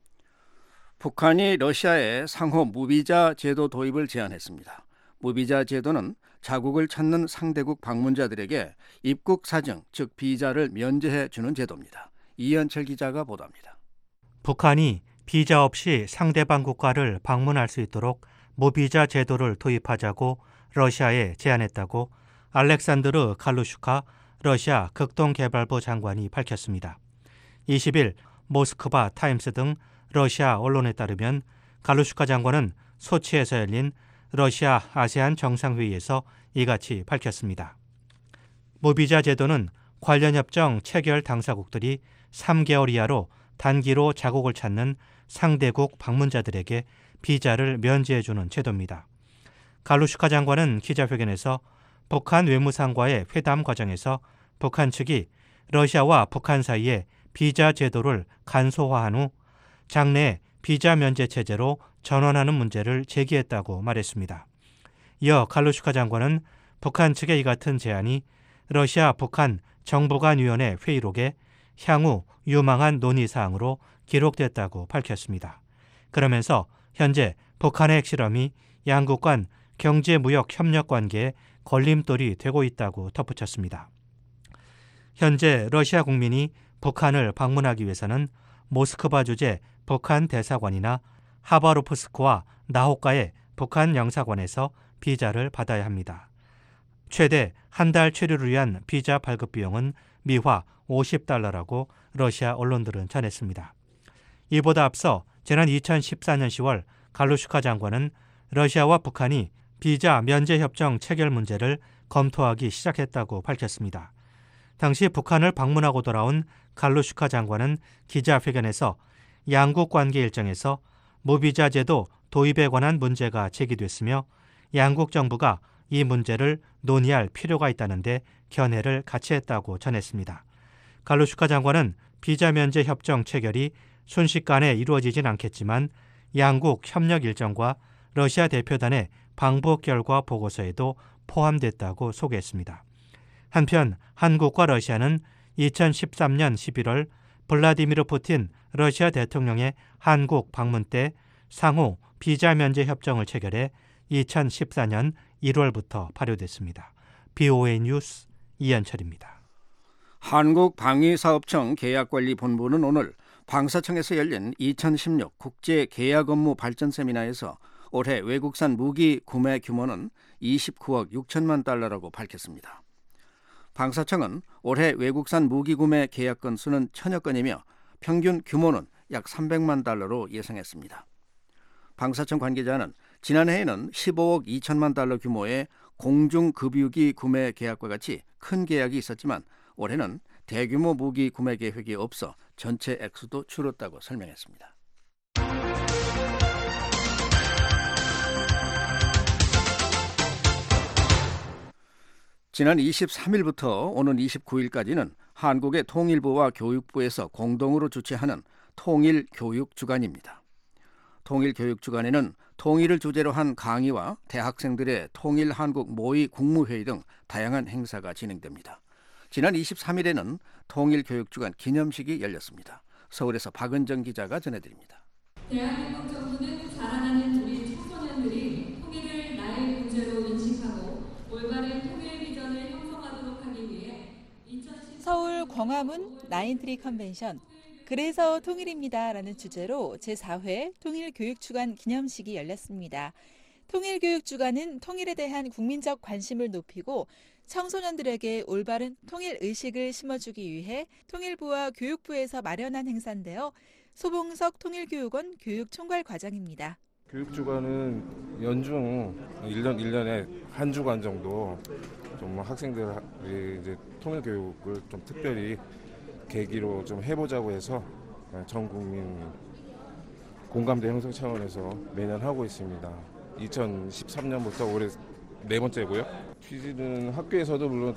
북한이 러시아에 상호 무비자 제도 도입을 제안했습니다. 무비자 제도는 자국을 찾는 상대국 방문자들에게 입국 사정, 즉 비자를 면제해 주는 제도입니다. 이현철 기자가 보도합니다. 북한이 비자 없이 상대방 국가를 방문할 수 있도록 무비자 제도를 도입하자고 러시아에 제안했다고 알렉산드르 갈루슈카 러시아 극동개발부 장관이 밝혔습니다. 이십 일 모스크바 타임스 등 러시아 언론에 따르면 갈루슈카 장관은 소치에서 열린 러시아 아세안 정상회의에서 이같이 밝혔습니다. 무비자 제도는 관련 협정 체결 당사국들이 삼 개월 이하로 단기로 자국을 찾는 상대국 방문자들에게 비자를 면제해주는 제도입니다. 갈루슈카 장관은 기자회견에서 북한 외무상과의 회담 과정에서 북한 측이 러시아와 북한 사이에 비자 제도를 간소화한 후 장내 비자 면제 체제로 전환하는 문제를 제기했다고 말했습니다. 이어 갈루슈카 장관은 북한 측의 이 같은 제안이 러시아 북한 정부간위원회 회의록에 향후 유망한 논의사항으로 기록됐다고 밝혔습니다. 그러면서 현재 북한의 핵실험이 양국 간 경제무역 협력 관계에 걸림돌이 되고 있다고 덧붙였습니다. 현재 러시아 국민이 북한을 방문하기 위해서는 모스크바 주재 북한 대사관이나 하바로프스크와 나호카의 북한 영사관에서 비자를 받아야 합니다. 최대 한 달 체류를 위한 비자 발급 비용은 미화 오십 달러라고 러시아 언론들은 전했습니다. 이보다 앞서 지난 이천십사 년 시월 갈루슈카 장관은 러시아와 북한이 비자 면제 협정 체결 문제를 검토하기 시작했다고 밝혔습니다. 당시 북한을 방문하고 돌아온 갈루슈카 장관은 기자회견에서 양국 관계 일정에서 무비자 제도 도입에 관한 문제가 제기됐으며 양국 정부가 이 문제를 논의할 필요가 있다는데 견해를 같이 했다고 전했습니다. 갈루슈카 장관은 비자 면제 협정 체결이 순식간에 이루어지진 않겠지만 양국 협력 일정과 러시아 대표단의 방북 결과 보고서에도 포함됐다고 소개했습니다. 한편 한국과 러시아는 이천십삼 년 십일월 블라디미르 푸틴 러시아 대통령의 한국 방문 때 상호 비자 면제 협정을 체결해 이천십사 년 일월부터 발효됐습니다. 브이오에이 뉴스 이현철입니다. 한국방위사업청 계약관리본부는 오늘 방사청에서 열린 이천십육 국제계약업무 발전 세미나에서 올해 외국산 무기 구매 규모는 이십구억 육천만 달러라고 밝혔습니다. 방사청은 올해 외국산 무기 구매 계약 건수는 천여 건이며 평균 규모는 약 삼백만 달러로 예상했습니다. 방사청 관계자는 지난해에는 십오억 이천만 달러 규모의 공중급유기 구매 계약과 같이 큰 계약이 있었지만 올해는 대규모 무기 구매 계획이 없어 전체 액수도 줄었다고 설명했습니다. 지난 이십삼일부터 오는 이십구일까지는 한국의 통일부와 교육부에서 공동으로 주최하는 통일교육주간입니다. 통일교육주간에는 통일을 주제로 한 강의와 대학생들의 통일한국 모의 국무회의 등 다양한 행사가 진행됩니다. 지난 이십삼일에는 통일교육주간 기념식이 열렸습니다. 서울에서 박은정 기자가 전해드립니다. 대한민국 정부는 자라나는 우리 청소년들이 통일을 나의 문제로 인식하고 올바른 통일 비전을 형성하도록 하기 위해 서울 광화문 나인트리 컨벤션 그래서 통일입니다라는 주제로 제사회 통일교육주간 기념식이 열렸습니다. 통일교육주간은 통일에 대한 국민적 관심을 높이고 청소년들에게 올바른 통일 의식을 심어주기 위해 통일부와 교육부에서 마련한 행사인데요. 소봉석 통일교육원 교육총괄 과장입니다. 교육주간은 연중 일 년 일 년에 한 주간 정도 좀 학생들이 이제 통일교육을 좀 특별히 계기로 좀 해보자고 해서 전 국민 공감대 형성 차원에서 매년 하고 있습니다. 이천십삼년부터 올해 네 번째고요. 취지는 학교에서도 물론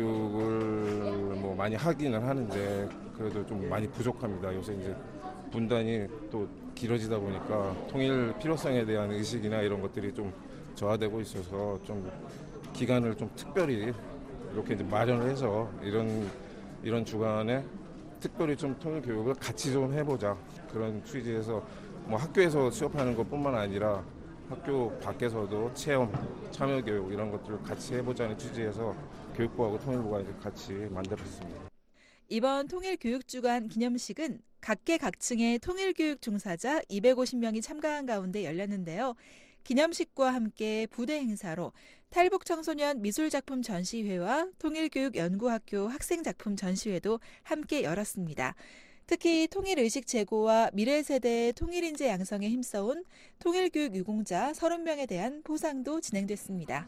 통일교육을 뭐 많이 하기는 하는데 그래도 좀 많이 부족합니다. 요새 이제 분단이 또 길어지다 보니까 통일 필요성에 대한 의식이나 이런 것들이 좀 저하되고 있어서 좀 기간을 좀 특별히 이렇게 이제 마련을 해서 이런 이런 주간에 특별히 좀 통일 교육을 같이 좀 해보자 그런 취지에서 뭐 학교에서 수업하는 것뿐만 아니라 학교 밖에서도 체험, 참여 교육 이런 것들을 같이 해보자는 취지에서 교육부하고 통일부가 이제 같이 만들었습니다. 이번 통일교육주간 기념식은 각계각층의 통일교육 종사자 이백오십 명이 참가한 가운데 열렸는데요. 기념식과 함께 부대 행사로 탈북청소년 미술작품 전시회와 통일교육연구학교 학생작품 전시회도 함께 열었습니다. 특히 통일의식 제고와 미래세대의 통일인재 양성에 힘써온 통일교육 유공자 서른 명에 대한 포상도 진행됐습니다.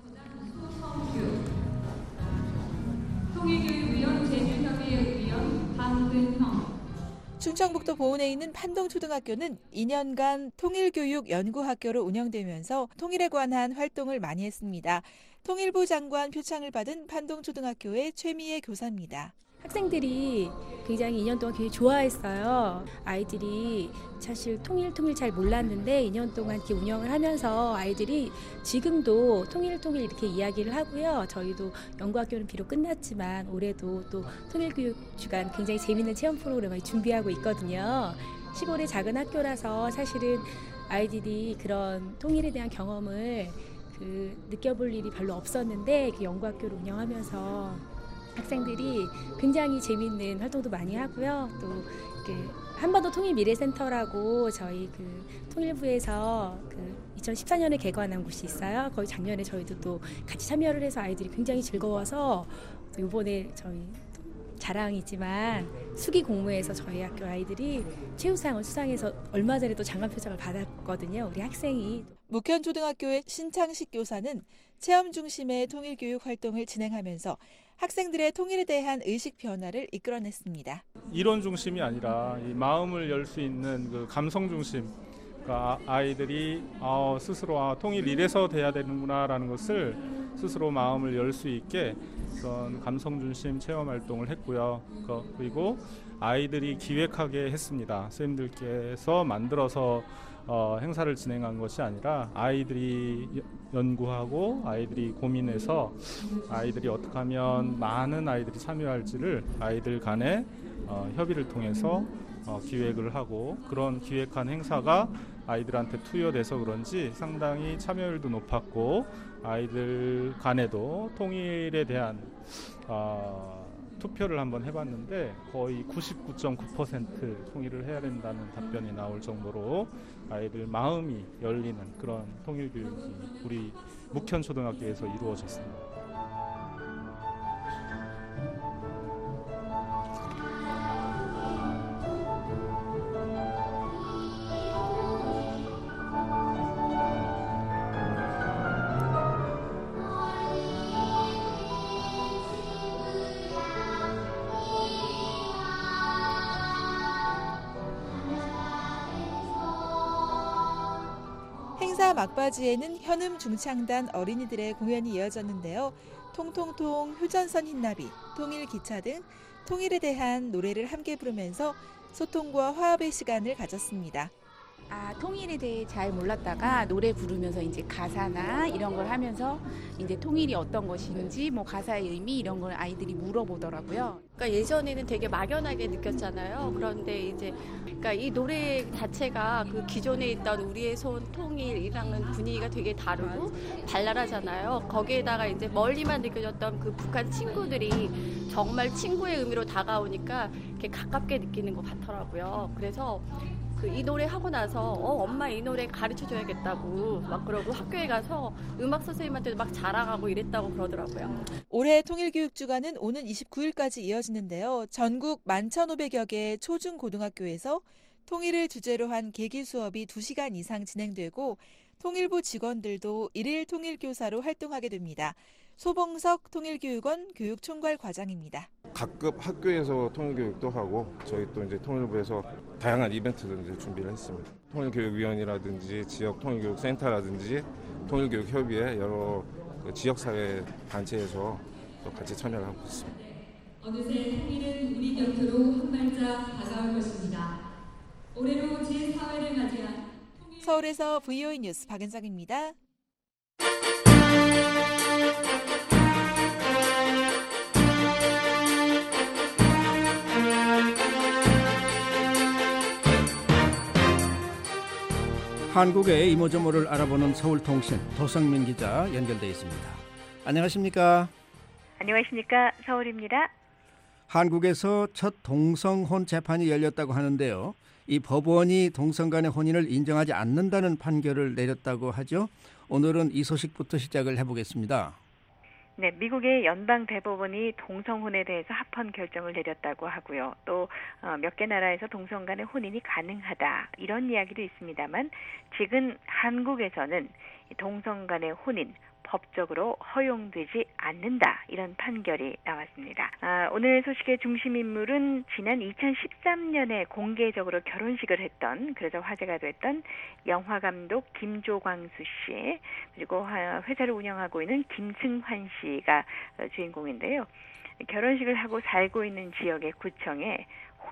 통일교육위원 제주협의회의원 방근형 충청북도 보은에 있는 판동초등학교는 이 년간 통일교육 연구학교로 운영되면서 통일에 관한 활동을 많이 했습니다. 통일부 장관 표창을 받은 판동초등학교의 최미애 교사입니다. 학생들이 굉장히 이 년 동안 굉장히 좋아했어요. 아이들이 사실 통일 통일 잘 몰랐는데 이 년 동안 이렇게 운영을 하면서 아이들이 지금도 통일 통일 이렇게 이야기를 하고요. 저희도 연구학교는 비록 끝났지만 올해도 또 통일교육주간 굉장히 재미있는 체험 프로그램을 준비하고 있거든요. 시골의 작은 학교라서 사실은 아이들이 그런 통일에 대한 경험을 그 느껴볼 일이 별로 없었는데 그 연구학교를 운영하면서 학생들이 굉장히 재미있는 활동도 많이 하고요. 또 그 한반도 통일미래센터라고 저희 그 통일부에서 그 이천십사 년에 개관한 곳이 있어요. 거기 작년에 저희도 또 같이 참여를 해서 아이들이 굉장히 즐거워서 또 이번에 저희 자랑이지만 수기 공모에서 저희 학교 아이들이 최우상을 수상해서 얼마 전에 또 장관표창을 받았거든요. 우리 학생이. 묵현초등학교의 신창식 교사는 체험 중심의 통일교육 활동을 진행하면서 학생들의 통일에 대한 의식 변화를 이끌어냈습니다. 이론 중심이 아니라 이 마음을 열 수 있는 그 감성 중심, 그러니까 아이들이 아, 스스로 아, 통일 이래서 돼야 되는구나라는 것을 스스로 마음을 열 수 있게 그런 감성 중심 체험 활동을 했고요. 그리고 아이들이 기획하게 했습니다. 선생님들께서 만들어서 어, 행사를 진행한 것이 아니라 아이들이 연구하고 아이들이 고민해서 아이들이 어떻게 하면 많은 아이들이 참여할지를 아이들 간의 어, 협의를 통해서 어, 기획을 하고 그런 기획한 행사가 아이들한테 투여돼서 그런지 상당히 참여율도 높았고 아이들 간에도 통일에 대한 어, 투표를 한번 해봤는데 거의 구십구 점 구 퍼센트 통일을 해야 된다는 답변이 나올 정도로 아이들 마음이 열리는 그런 통일 교육이 우리 묵현초등학교에서 이루어졌습니다. 행사 막바지에는 현음 중창단 어린이들의 공연이 이어졌는데요. 통통통, 효전선 흰나비, 통일기차 등 통일에 대한 노래를 함께 부르면서 소통과 화합의 시간을 가졌습니다. 아, 통일에 대해 잘 몰랐다가 노래 부르면서 이제 가사나 이런 걸 하면서 이제 통일이 어떤 것인지 뭐 가사의 의미 이런 걸 아이들이 물어보더라고요. 그러니까 예전에는 되게 막연하게 느꼈잖아요. 그런데 이제 그러니까 이 노래 자체가 그 기존에 있던 우리의 손 통일이랑은 분위기가 되게 다르고 발랄하잖아요. 거기에다가 이제 멀리만 느껴졌던 그 북한 친구들이 정말 친구의 의미로 다가오니까 이렇게 가깝게 느끼는 것 같더라고요. 그래서 그 이 노래 하고 나서 어 엄마 이 노래 가르쳐 줘야겠다고 막 그러고 학교에 가서 음악 선생님한테도 막 자랑하고 이랬다고 그러더라고요. 올해 통일교육주간은 오는 이십구 일까지 이어지는데요. 전국 만 천오백여 개의 초중고등학교에서 통일을 주제로 한 계기 수업이 두 시간 이상 진행되고 통일부 직원들도 일일 통일교사로 활동하게 됩니다. 소봉석 통일교육원 교육총괄 과장입니다. 각급 학교에서 통일교육도 하고 저희 또 이제 통일부에서 다양한 이벤트를 이제 준비를 했습니다. 통일교육위원회라든지 지역 통일교육센터라든지 통일교육협의회 여러 그 지역사회 단체에서 또 같이 참여를 하고 있습니다. 어느새 통일은 우리 곁으로 한 발짝 다가올 것입니다. 올해로 제사 회를 맞이한 서울에서 브이오이 뉴스 박은정입니다. 한국의 이모저모를 알아보는 서울통신 도성민 기자 연결돼 있습니다. 안녕하십니까? 안녕하십니까? 서울입니다. 한국에서 첫 동성혼 재판이 열렸다고 하는데요. 이 법원이 동성 간의 혼인을 인정하지 않는다는 판결을 내렸다고 하죠. 오늘은 이 소식부터 시작을 해보겠습니다. 네, 미국의 연방 대법원이 동성혼에 대해서 합헌 결정을 내렸다고 하고요. 또 몇 개 나라에서 동성 간의 혼인이 가능하다 이런 이야기도 있습니다만 지금 한국에서는 동성 간의 혼인 법적으로 허용되지 않는다 이런 판결이 나왔습니다. 아, 오늘 소식의 중심 인물은 지난 이천십삼 년에 공개적으로 결혼식을 했던 그래서 화제가 됐던 영화감독 김조광수 씨 그리고 회사를 운영하고 있는 김승환 씨가 주인공인데요. 결혼식을 하고 살고 있는 지역의 구청에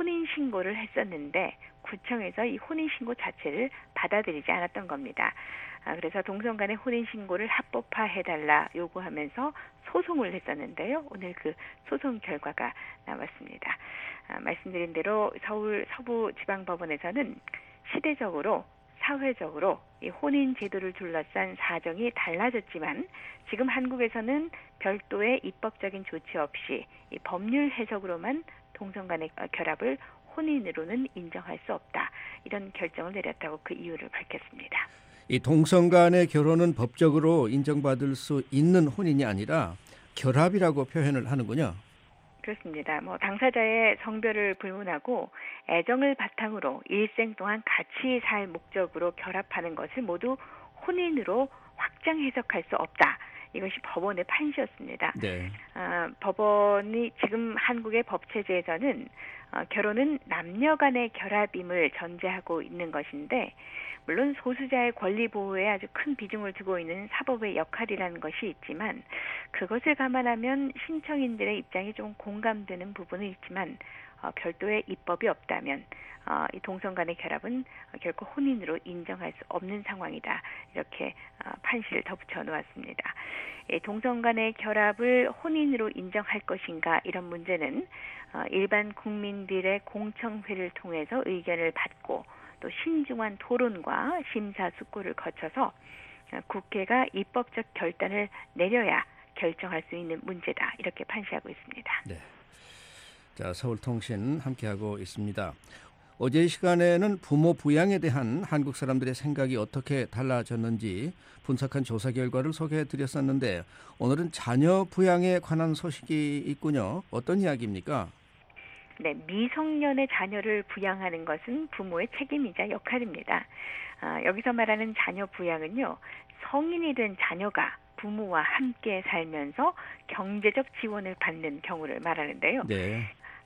혼인신고를 했었는데 구청에서 이 혼인신고 자체를 받아들이지 않았던 겁니다. 아, 그래서 동성 간의 혼인신고를 합법화해달라 요구하면서 소송을 했었는데요. 오늘 그 소송 결과가 나왔습니다. 아, 말씀드린 대로 서울 서부지방법원에서는 시대적으로 사회적으로 이 혼인 제도를 둘러싼 사정이 달라졌지만 지금 한국에서는 별도의 입법적인 조치 없이 이 법률 해석으로만 동성 간의 결합을 혼인으로는 인정할 수 없다. 이런 결정을 내렸다고 그 이유를 밝혔습니다. 이 동성 간의 결혼은 법적으로 인정받을 수 있는 혼인이 아니라 결합이라고 표현을 하는군요. 그렇습니다. 뭐 당사자의 성별을 불문하고 애정을 바탕으로 일생 동안 같이 살 목적으로 결합하는 것을 모두 혼인으로 확장 해석할 수 없다. 이것이 법원의 판시였습니다. 네. 어, 법원이 지금 한국의 법체제에서는 어, 결혼은 남녀 간의 결합임을 전제하고 있는 것인데 물론 소수자의 권리 보호에 아주 큰 비중을 두고 있는 사법의 역할이라는 것이 있지만 그것을 감안하면 신청인들의 입장이 좀 공감되는 부분은 있지만 어, 별도의 입법이 없다면 어, 이 동성 간의 결합은 결코 혼인으로 인정할 수 없는 상황이다. 이렇게 어, 판시를 덧붙여 놓았습니다. 이 동성 간의 결합을 혼인으로 인정할 것인가 이런 문제는 어, 일반 국민들의 공청회를 통해서 의견을 받고 또 신중한 토론과 심사숙고를 거쳐서 국회가 입법적 결단을 내려야 결정할 수 있는 문제다. 이렇게 판시하고 있습니다. 네. 자, 서울통신 함께하고 있습니다. 어제 시간에는 부모 부양에 대한 한국 사람들의 생각이 어떻게 달라졌는지 분석한 조사 결과를 소개해드렸었는데 오늘은 자녀 부양에 관한 소식이 있군요. 어떤 이야기입니까? 네, 미성년의 자녀를 부양하는 것은 부모의 책임이자 역할입니다. 아, 여기서 말하는 자녀 부양은요, 성인이 된 자녀가 부모와 함께 살면서 경제적 지원을 받는 경우를 말하는데요. 네.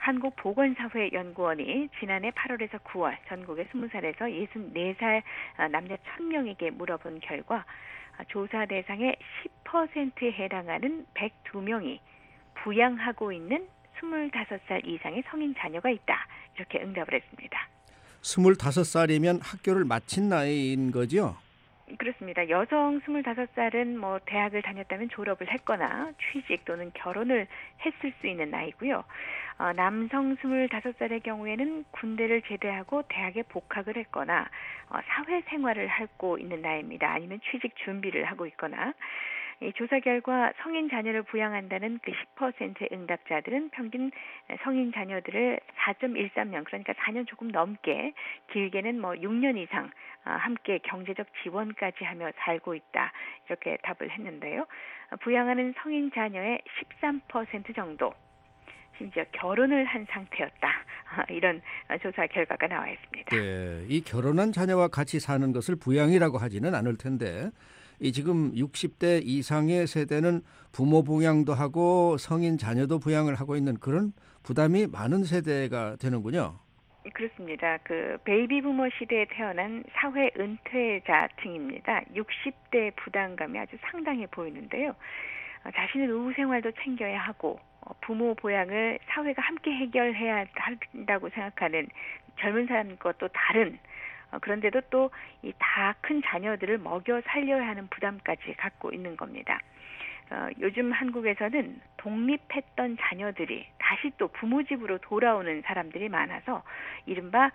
한국보건사회연구원이 지난해 팔월에서 구월 전국의 스무 살에서 예순네 살 남녀 천 명에게 물어본 결과 조사 대상의 십 퍼센트에 해당하는 백이 명이 부양하고 있는 스물다섯 살 이상의 성인 자녀가 있다. 이렇게 응답을 했습니다. 스물다섯 살이면 학교를 마친 나이인 거죠? 그렇습니다. 여성 스물다섯 살은 뭐 대학을 다녔다면 졸업을 했거나 취직 또는 결혼을 했을 수 있는 나이고요. 어, 남성 스물다섯 살의 경우에는 군대를 제대하고 대학에 복학을 했거나 어, 사회생활을 하고 있는 나이입니다. 아니면 취직 준비를 하고 있거나. 이 조사 결과 성인 자녀를 부양한다는 그 십 퍼센트의 응답자들은 평균 성인 자녀들을 사 점 일삼 년, 그러니까 사 년 조금 넘게, 길게는 뭐 육 년 이상 함께 경제적 지원까지 하며 살고 있다. 이렇게 답을 했는데요. 부양하는 성인 자녀의 십삼 퍼센트 정도, 심지어 결혼을 한 상태였다. 이런 조사 결과가 나와 있습니다. 네, 이 결혼한 자녀와 같이 사는 것을 부양이라고 하지는 않을 텐데 이 지금 육십 대 이상의 세대는 부모 부양도 하고 성인 자녀도 부양을 하고 있는 그런 부담이 많은 세대가 되는군요. 그렇습니다. 그 베이비 부머 시대에 태어난 사회 은퇴자층입니다. 육십 대 부담감이 아주 상당해 보이는데요. 자신의 노후 생활도 챙겨야 하고 부모 보양을 사회가 함께 해결해야 한다고 생각하는 젊은 사람과 또 다른, 그런데도 또 이 다 큰 자녀들을 먹여 살려야 하는 부담까지 갖고 있는 겁니다. 어, 요즘 한국에서는 독립했던 자녀들이 다시 또 부모 집으로 돌아오는 사람들이 많아서 이른바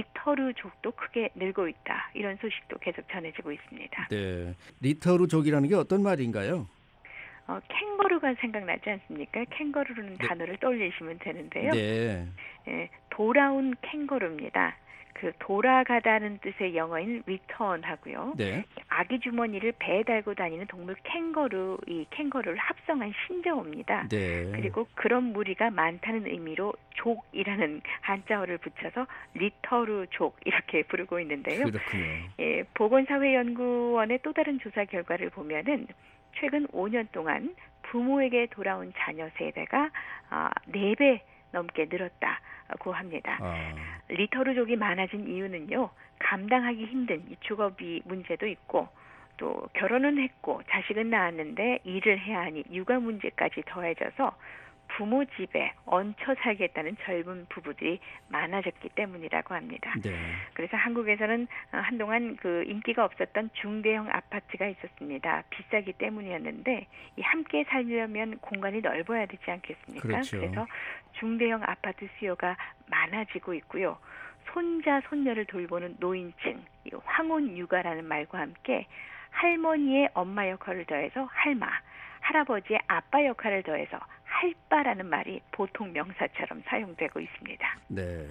리터루족도 크게 늘고 있다. 이런 소식도 계속 전해지고 있습니다. 네, 리터루족이라는 게 어떤 말인가요? 어, 캥거루가 생각나지 않습니까? 캥거루라는 네. 단어를 떠올리시면 되는데요. 네. 예, 돌아온 캥거루입니다. 그 돌아가다는 뜻의 영어인 return 하고요. 네. 아기 주머니를 배에 달고 다니는 동물 캥거루, 이 캥거루를 합성한 신조어입니다. 네. 그리고 그런 무리가 많다는 의미로 족이라는 한자어를 붙여서 리터루족 이렇게 부르고 있는데요. 그렇군요. 예, 보건사회연구원의 또 다른 조사 결과를 보면은 최근 오 년 동안 부모에게 돌아온 자녀 세대가 아, 네 배 넘게 늘었다고 합니다. 아. 리터루족이 많아진 이유는요, 감당하기 힘든 이 주거비 문제도 있고, 또 결혼은 했고 자식은 낳았는데 일을 해야 하니 육아 문제까지 더해져서 부모 집에 얹혀 살겠다는 젊은 부부들이 많아졌기 때문이라고 합니다. 네. 그래서 한국에서는 한동안 그 인기가 없었던 중대형 아파트가 있었습니다. 비싸기 때문이었는데 이 함께 살려면 공간이 넓어야 되지 않겠습니까? 그렇죠. 그래서 중대형 아파트 수요가 많아지고 있고요. 손자 손녀를 돌보는 노인층, 이 황혼 육아라는 말과 함께 할머니의 엄마 역할을 더해서 할마, 할아버지의 아빠 역할을 더해서 할바라는 말이 보통 명사처럼 사용되고 있습니다. 네.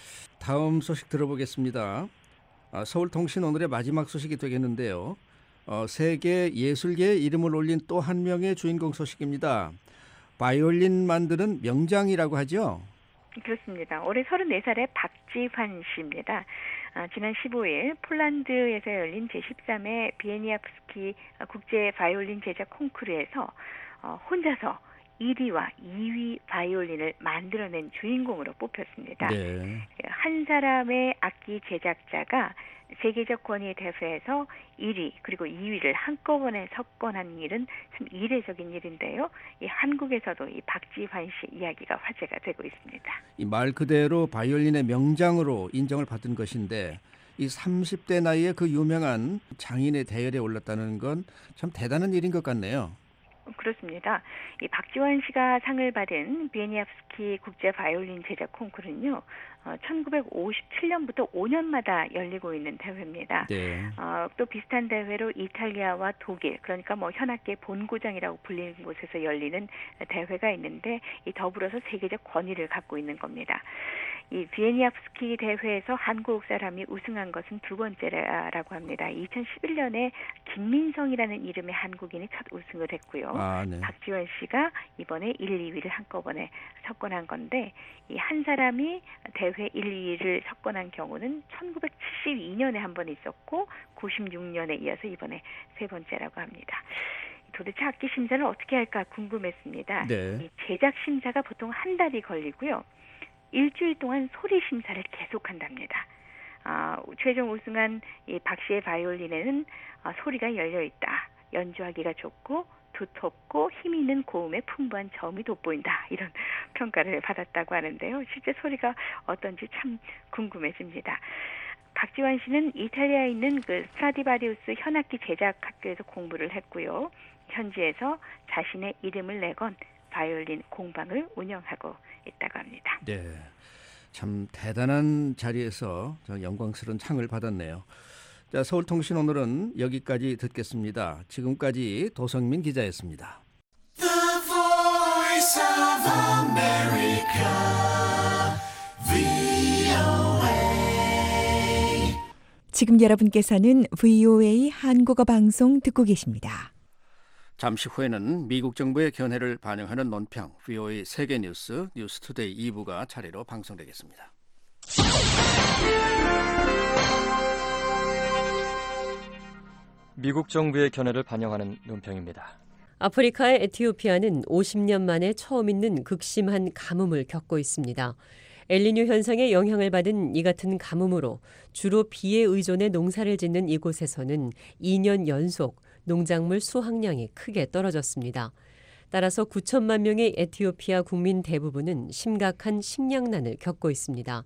다음 소식 들어보겠습니다. 아, 서울통신 오늘의 마지막 소식이 되겠는데요. 어, 세계 예술계에 이름을 올린 또 한 명의 주인공 소식입니다. 바이올린 만드는 명장이라고 하죠? 그렇습니다. 올해 서른네 살의 박지환 씨입니다. 아, 지난 십오 일 폴란드에서 열린 제십삼 회 비에니아프스키 국제 바이올린 제작 콩쿠르에서 어, 혼자서 일 위와 이 위 바이올린을 만들어낸 주인공으로 뽑혔습니다. 네. 한 사람의 악기 제작자가 세계적 권위 대회에서 일 위 그리고 이 위를 한꺼번에 석권한 일은 참 이례적인 일인데요. 이 한국에서도 이 박지환 씨 이야기가 화제가 되고 있습니다. 이 말 그대로 바이올린의 명장으로 인정을 받은 것인데 이 삼십 대 나이에 그 유명한 장인의 대열에 올랐다는 건 참 대단한 일인 것 같네요. 그렇습니다. 이 박지원 씨가 상을 받은 비에니아프스키 국제 바이올린 제작 콩쿠르는요. 어, 천구백오십칠 년부터 오 년마다 열리고 있는 대회입니다. 네. 어, 또 비슷한 대회로 이탈리아와 독일, 그러니까 뭐 현악계 본고장이라고 불리는 곳에서 열리는 대회가 있는데 이 더불어서 세계적 권위를 갖고 있는 겁니다. 이 비에니아프스키 대회에서 한국 사람이 우승한 것은 두 번째라고 합니다. 이천십일 년에 김민성이라는 이름의 한국인이 첫 우승을 했고요. 아, 네. 박지원 씨가 이번에 일, 이 위를 한꺼번에 석권한 건데 이 한 사람이 대회 일, 이 위를 석권한 경우는 천구백칠십이 년에 한 번 있었고 구십육 년에 이어서 이번에 세 번째라고 합니다. 도대체 악기 심사를 어떻게 할까 궁금했습니다. 네. 이 제작 심사가 보통 한 달이 걸리고요. 일주일 동안 소리 심사를 계속한답니다. 아, 최종 우승한 이 박 씨의 바이올린에는 아, 소리가 열려 있다. 연주하기가 좋고 두텁고 힘 있는 고음에 풍부한 저음이 돋보인다. 이런 평가를 받았다고 하는데요. 실제 소리가 어떤지 참 궁금해집니다. 박지원 씨는 이탈리아에 있는 그 스트라디바리우스 현악기 제작 학교에서 공부를 했고요. 현지에서 자신의 이름을 내건 바이올린 공방을 운영하고 있다고 합니다. 네, 참 대단한 자리에서 영광스러운 상을 받았네요. 자, 서울통신 오늘은 여기까지 듣겠습니다. 지금까지 도성민 기자였습니다. The Voice of America, 브이오에이. 지금 여러분께서는 브이오에이 한국어 방송 듣고 계십니다. 잠시 후에는 미국 정부의 견해를 반영하는 논평, 브이오에이 세계뉴스, 뉴스투데이 이 부가 차례로 방송되겠습니다. 미국 정부의 견해를 반영하는 논평입니다. 아프리카의 에티오피아는 오십 년 만에 처음 있는 극심한 가뭄을 겪고 있습니다. 엘니뇨 현상의 영향을 받은 이 같은 가뭄으로 주로 비에 의존해 농사를 짓는 이곳에서는 이 년 연속 농작물 수확량이 크게 떨어졌습니다. 따라서 구천만 명의 에티오피아 국민 대부분은 심각한 식량난을 겪고 있습니다.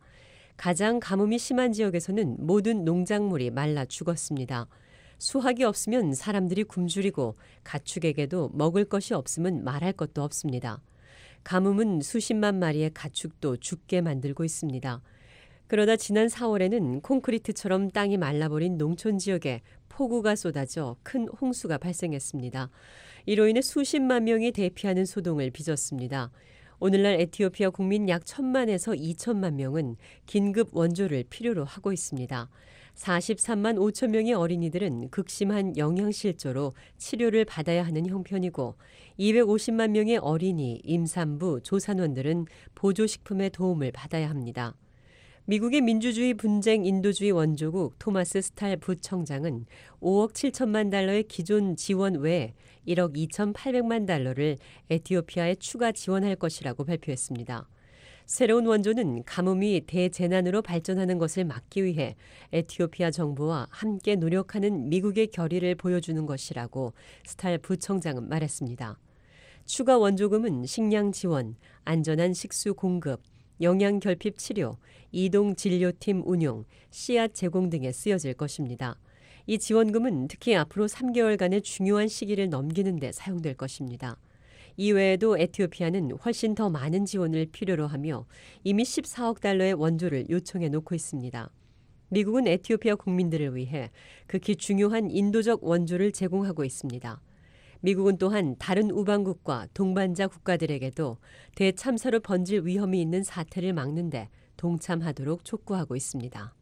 가장 가뭄이 심한 지역에서는 모든 농작물이 말라 죽었습니다. 수확이 없으면 사람들이 굶주리고 가축에게도 먹을 것이 없으면 말할 것도 없습니다. 가뭄은 수십만 마리의 가축도 죽게 만들고 있습니다. 그러다 지난 사월에는 콘크리트처럼 땅이 말라버린 농촌 지역에 폭우가 쏟아져 큰 홍수가 발생했습니다. 이로 인해 수십만 명이 대피하는 소동을 빚었습니다. 오늘날 에티오피아 국민 약 천만에서 이천만 명은 긴급 원조를 필요로 하고 있습니다. 사십삼만 오천 명의 어린이들은 극심한 영양실조로 치료를 받아야 하는 형편이고 이백오십만 명의 어린이, 임산부, 조산원들은 보조식품의 도움을 받아야 합니다. 미국의 민주주의 분쟁 인도주의 원조국 토마스 스탈 부청장은 오억 칠천만 달러의 기존 지원 외에 일억 이천팔백만 달러를 에티오피아에 추가 지원할 것이라고 발표했습니다. 새로운 원조는 가뭄이 대재난으로 발전하는 것을 막기 위해 에티오피아 정부와 함께 노력하는 미국의 결의를 보여주는 것이라고 스탈 부청장은 말했습니다. 추가 원조금은 식량 지원, 안전한 식수 공급, 영양 결핍 치료, 이동 진료팀 운용, 씨앗 제공 등에 쓰여질 것입니다. 이 지원금은 특히 앞으로 삼 개월간의 중요한 시기를 넘기는 데 사용될 것입니다. 이외에도 에티오피아는 훨씬 더 많은 지원을 필요로 하며 이미 십사억 달러의 원조를 요청해 놓고 있습니다. 미국은 에티오피아 국민들을 위해 극히 중요한 인도적 원조를 제공하고 있습니다. 미국은 또한 다른 우방국과 동반자 국가들에게도 대참사로 번질 위험이 있는 사태를 막는 데 동참하도록 촉구하고 있습니다.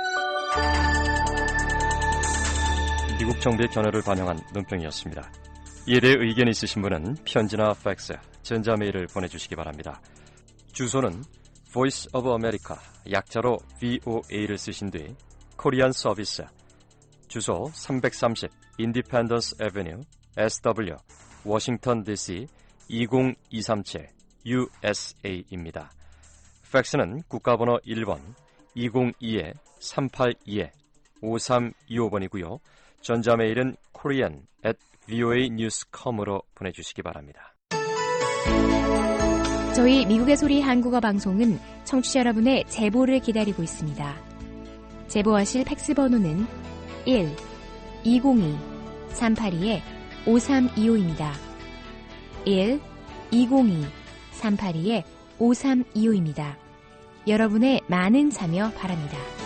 미국 정부의 견해를 반영한 논평이었습니다. 이에 대해 의견이 있으신 분은 편지나 팩스, 전자메일을 보내주시기 바랍니다. 주소는 Voice of America, 약자로 브이오에이를 쓰신 뒤 코리안 서비스, 주소 삼백삼십 Independence Avenue, 에스더블유, 워싱턴 디씨 이공이삼칠 유에스에이입니다. 팩스는 국가번호 일 번 이공이 삼팔이 오삼이오 번이고요. 전자메일은 korean at 브이오에이 뉴스 닷컴으로 보내주시기 바랍니다. 저희 미국의 소리 한국어 방송은 청취자 여러분의 제보를 기다리고 있습니다. 제보하실 팩스 번호는 일 이공이 삼팔이 오삼이오입니다. 일 이공이 삼팔이 오삼이오입니다. 여러분의 많은 참여 바랍니다.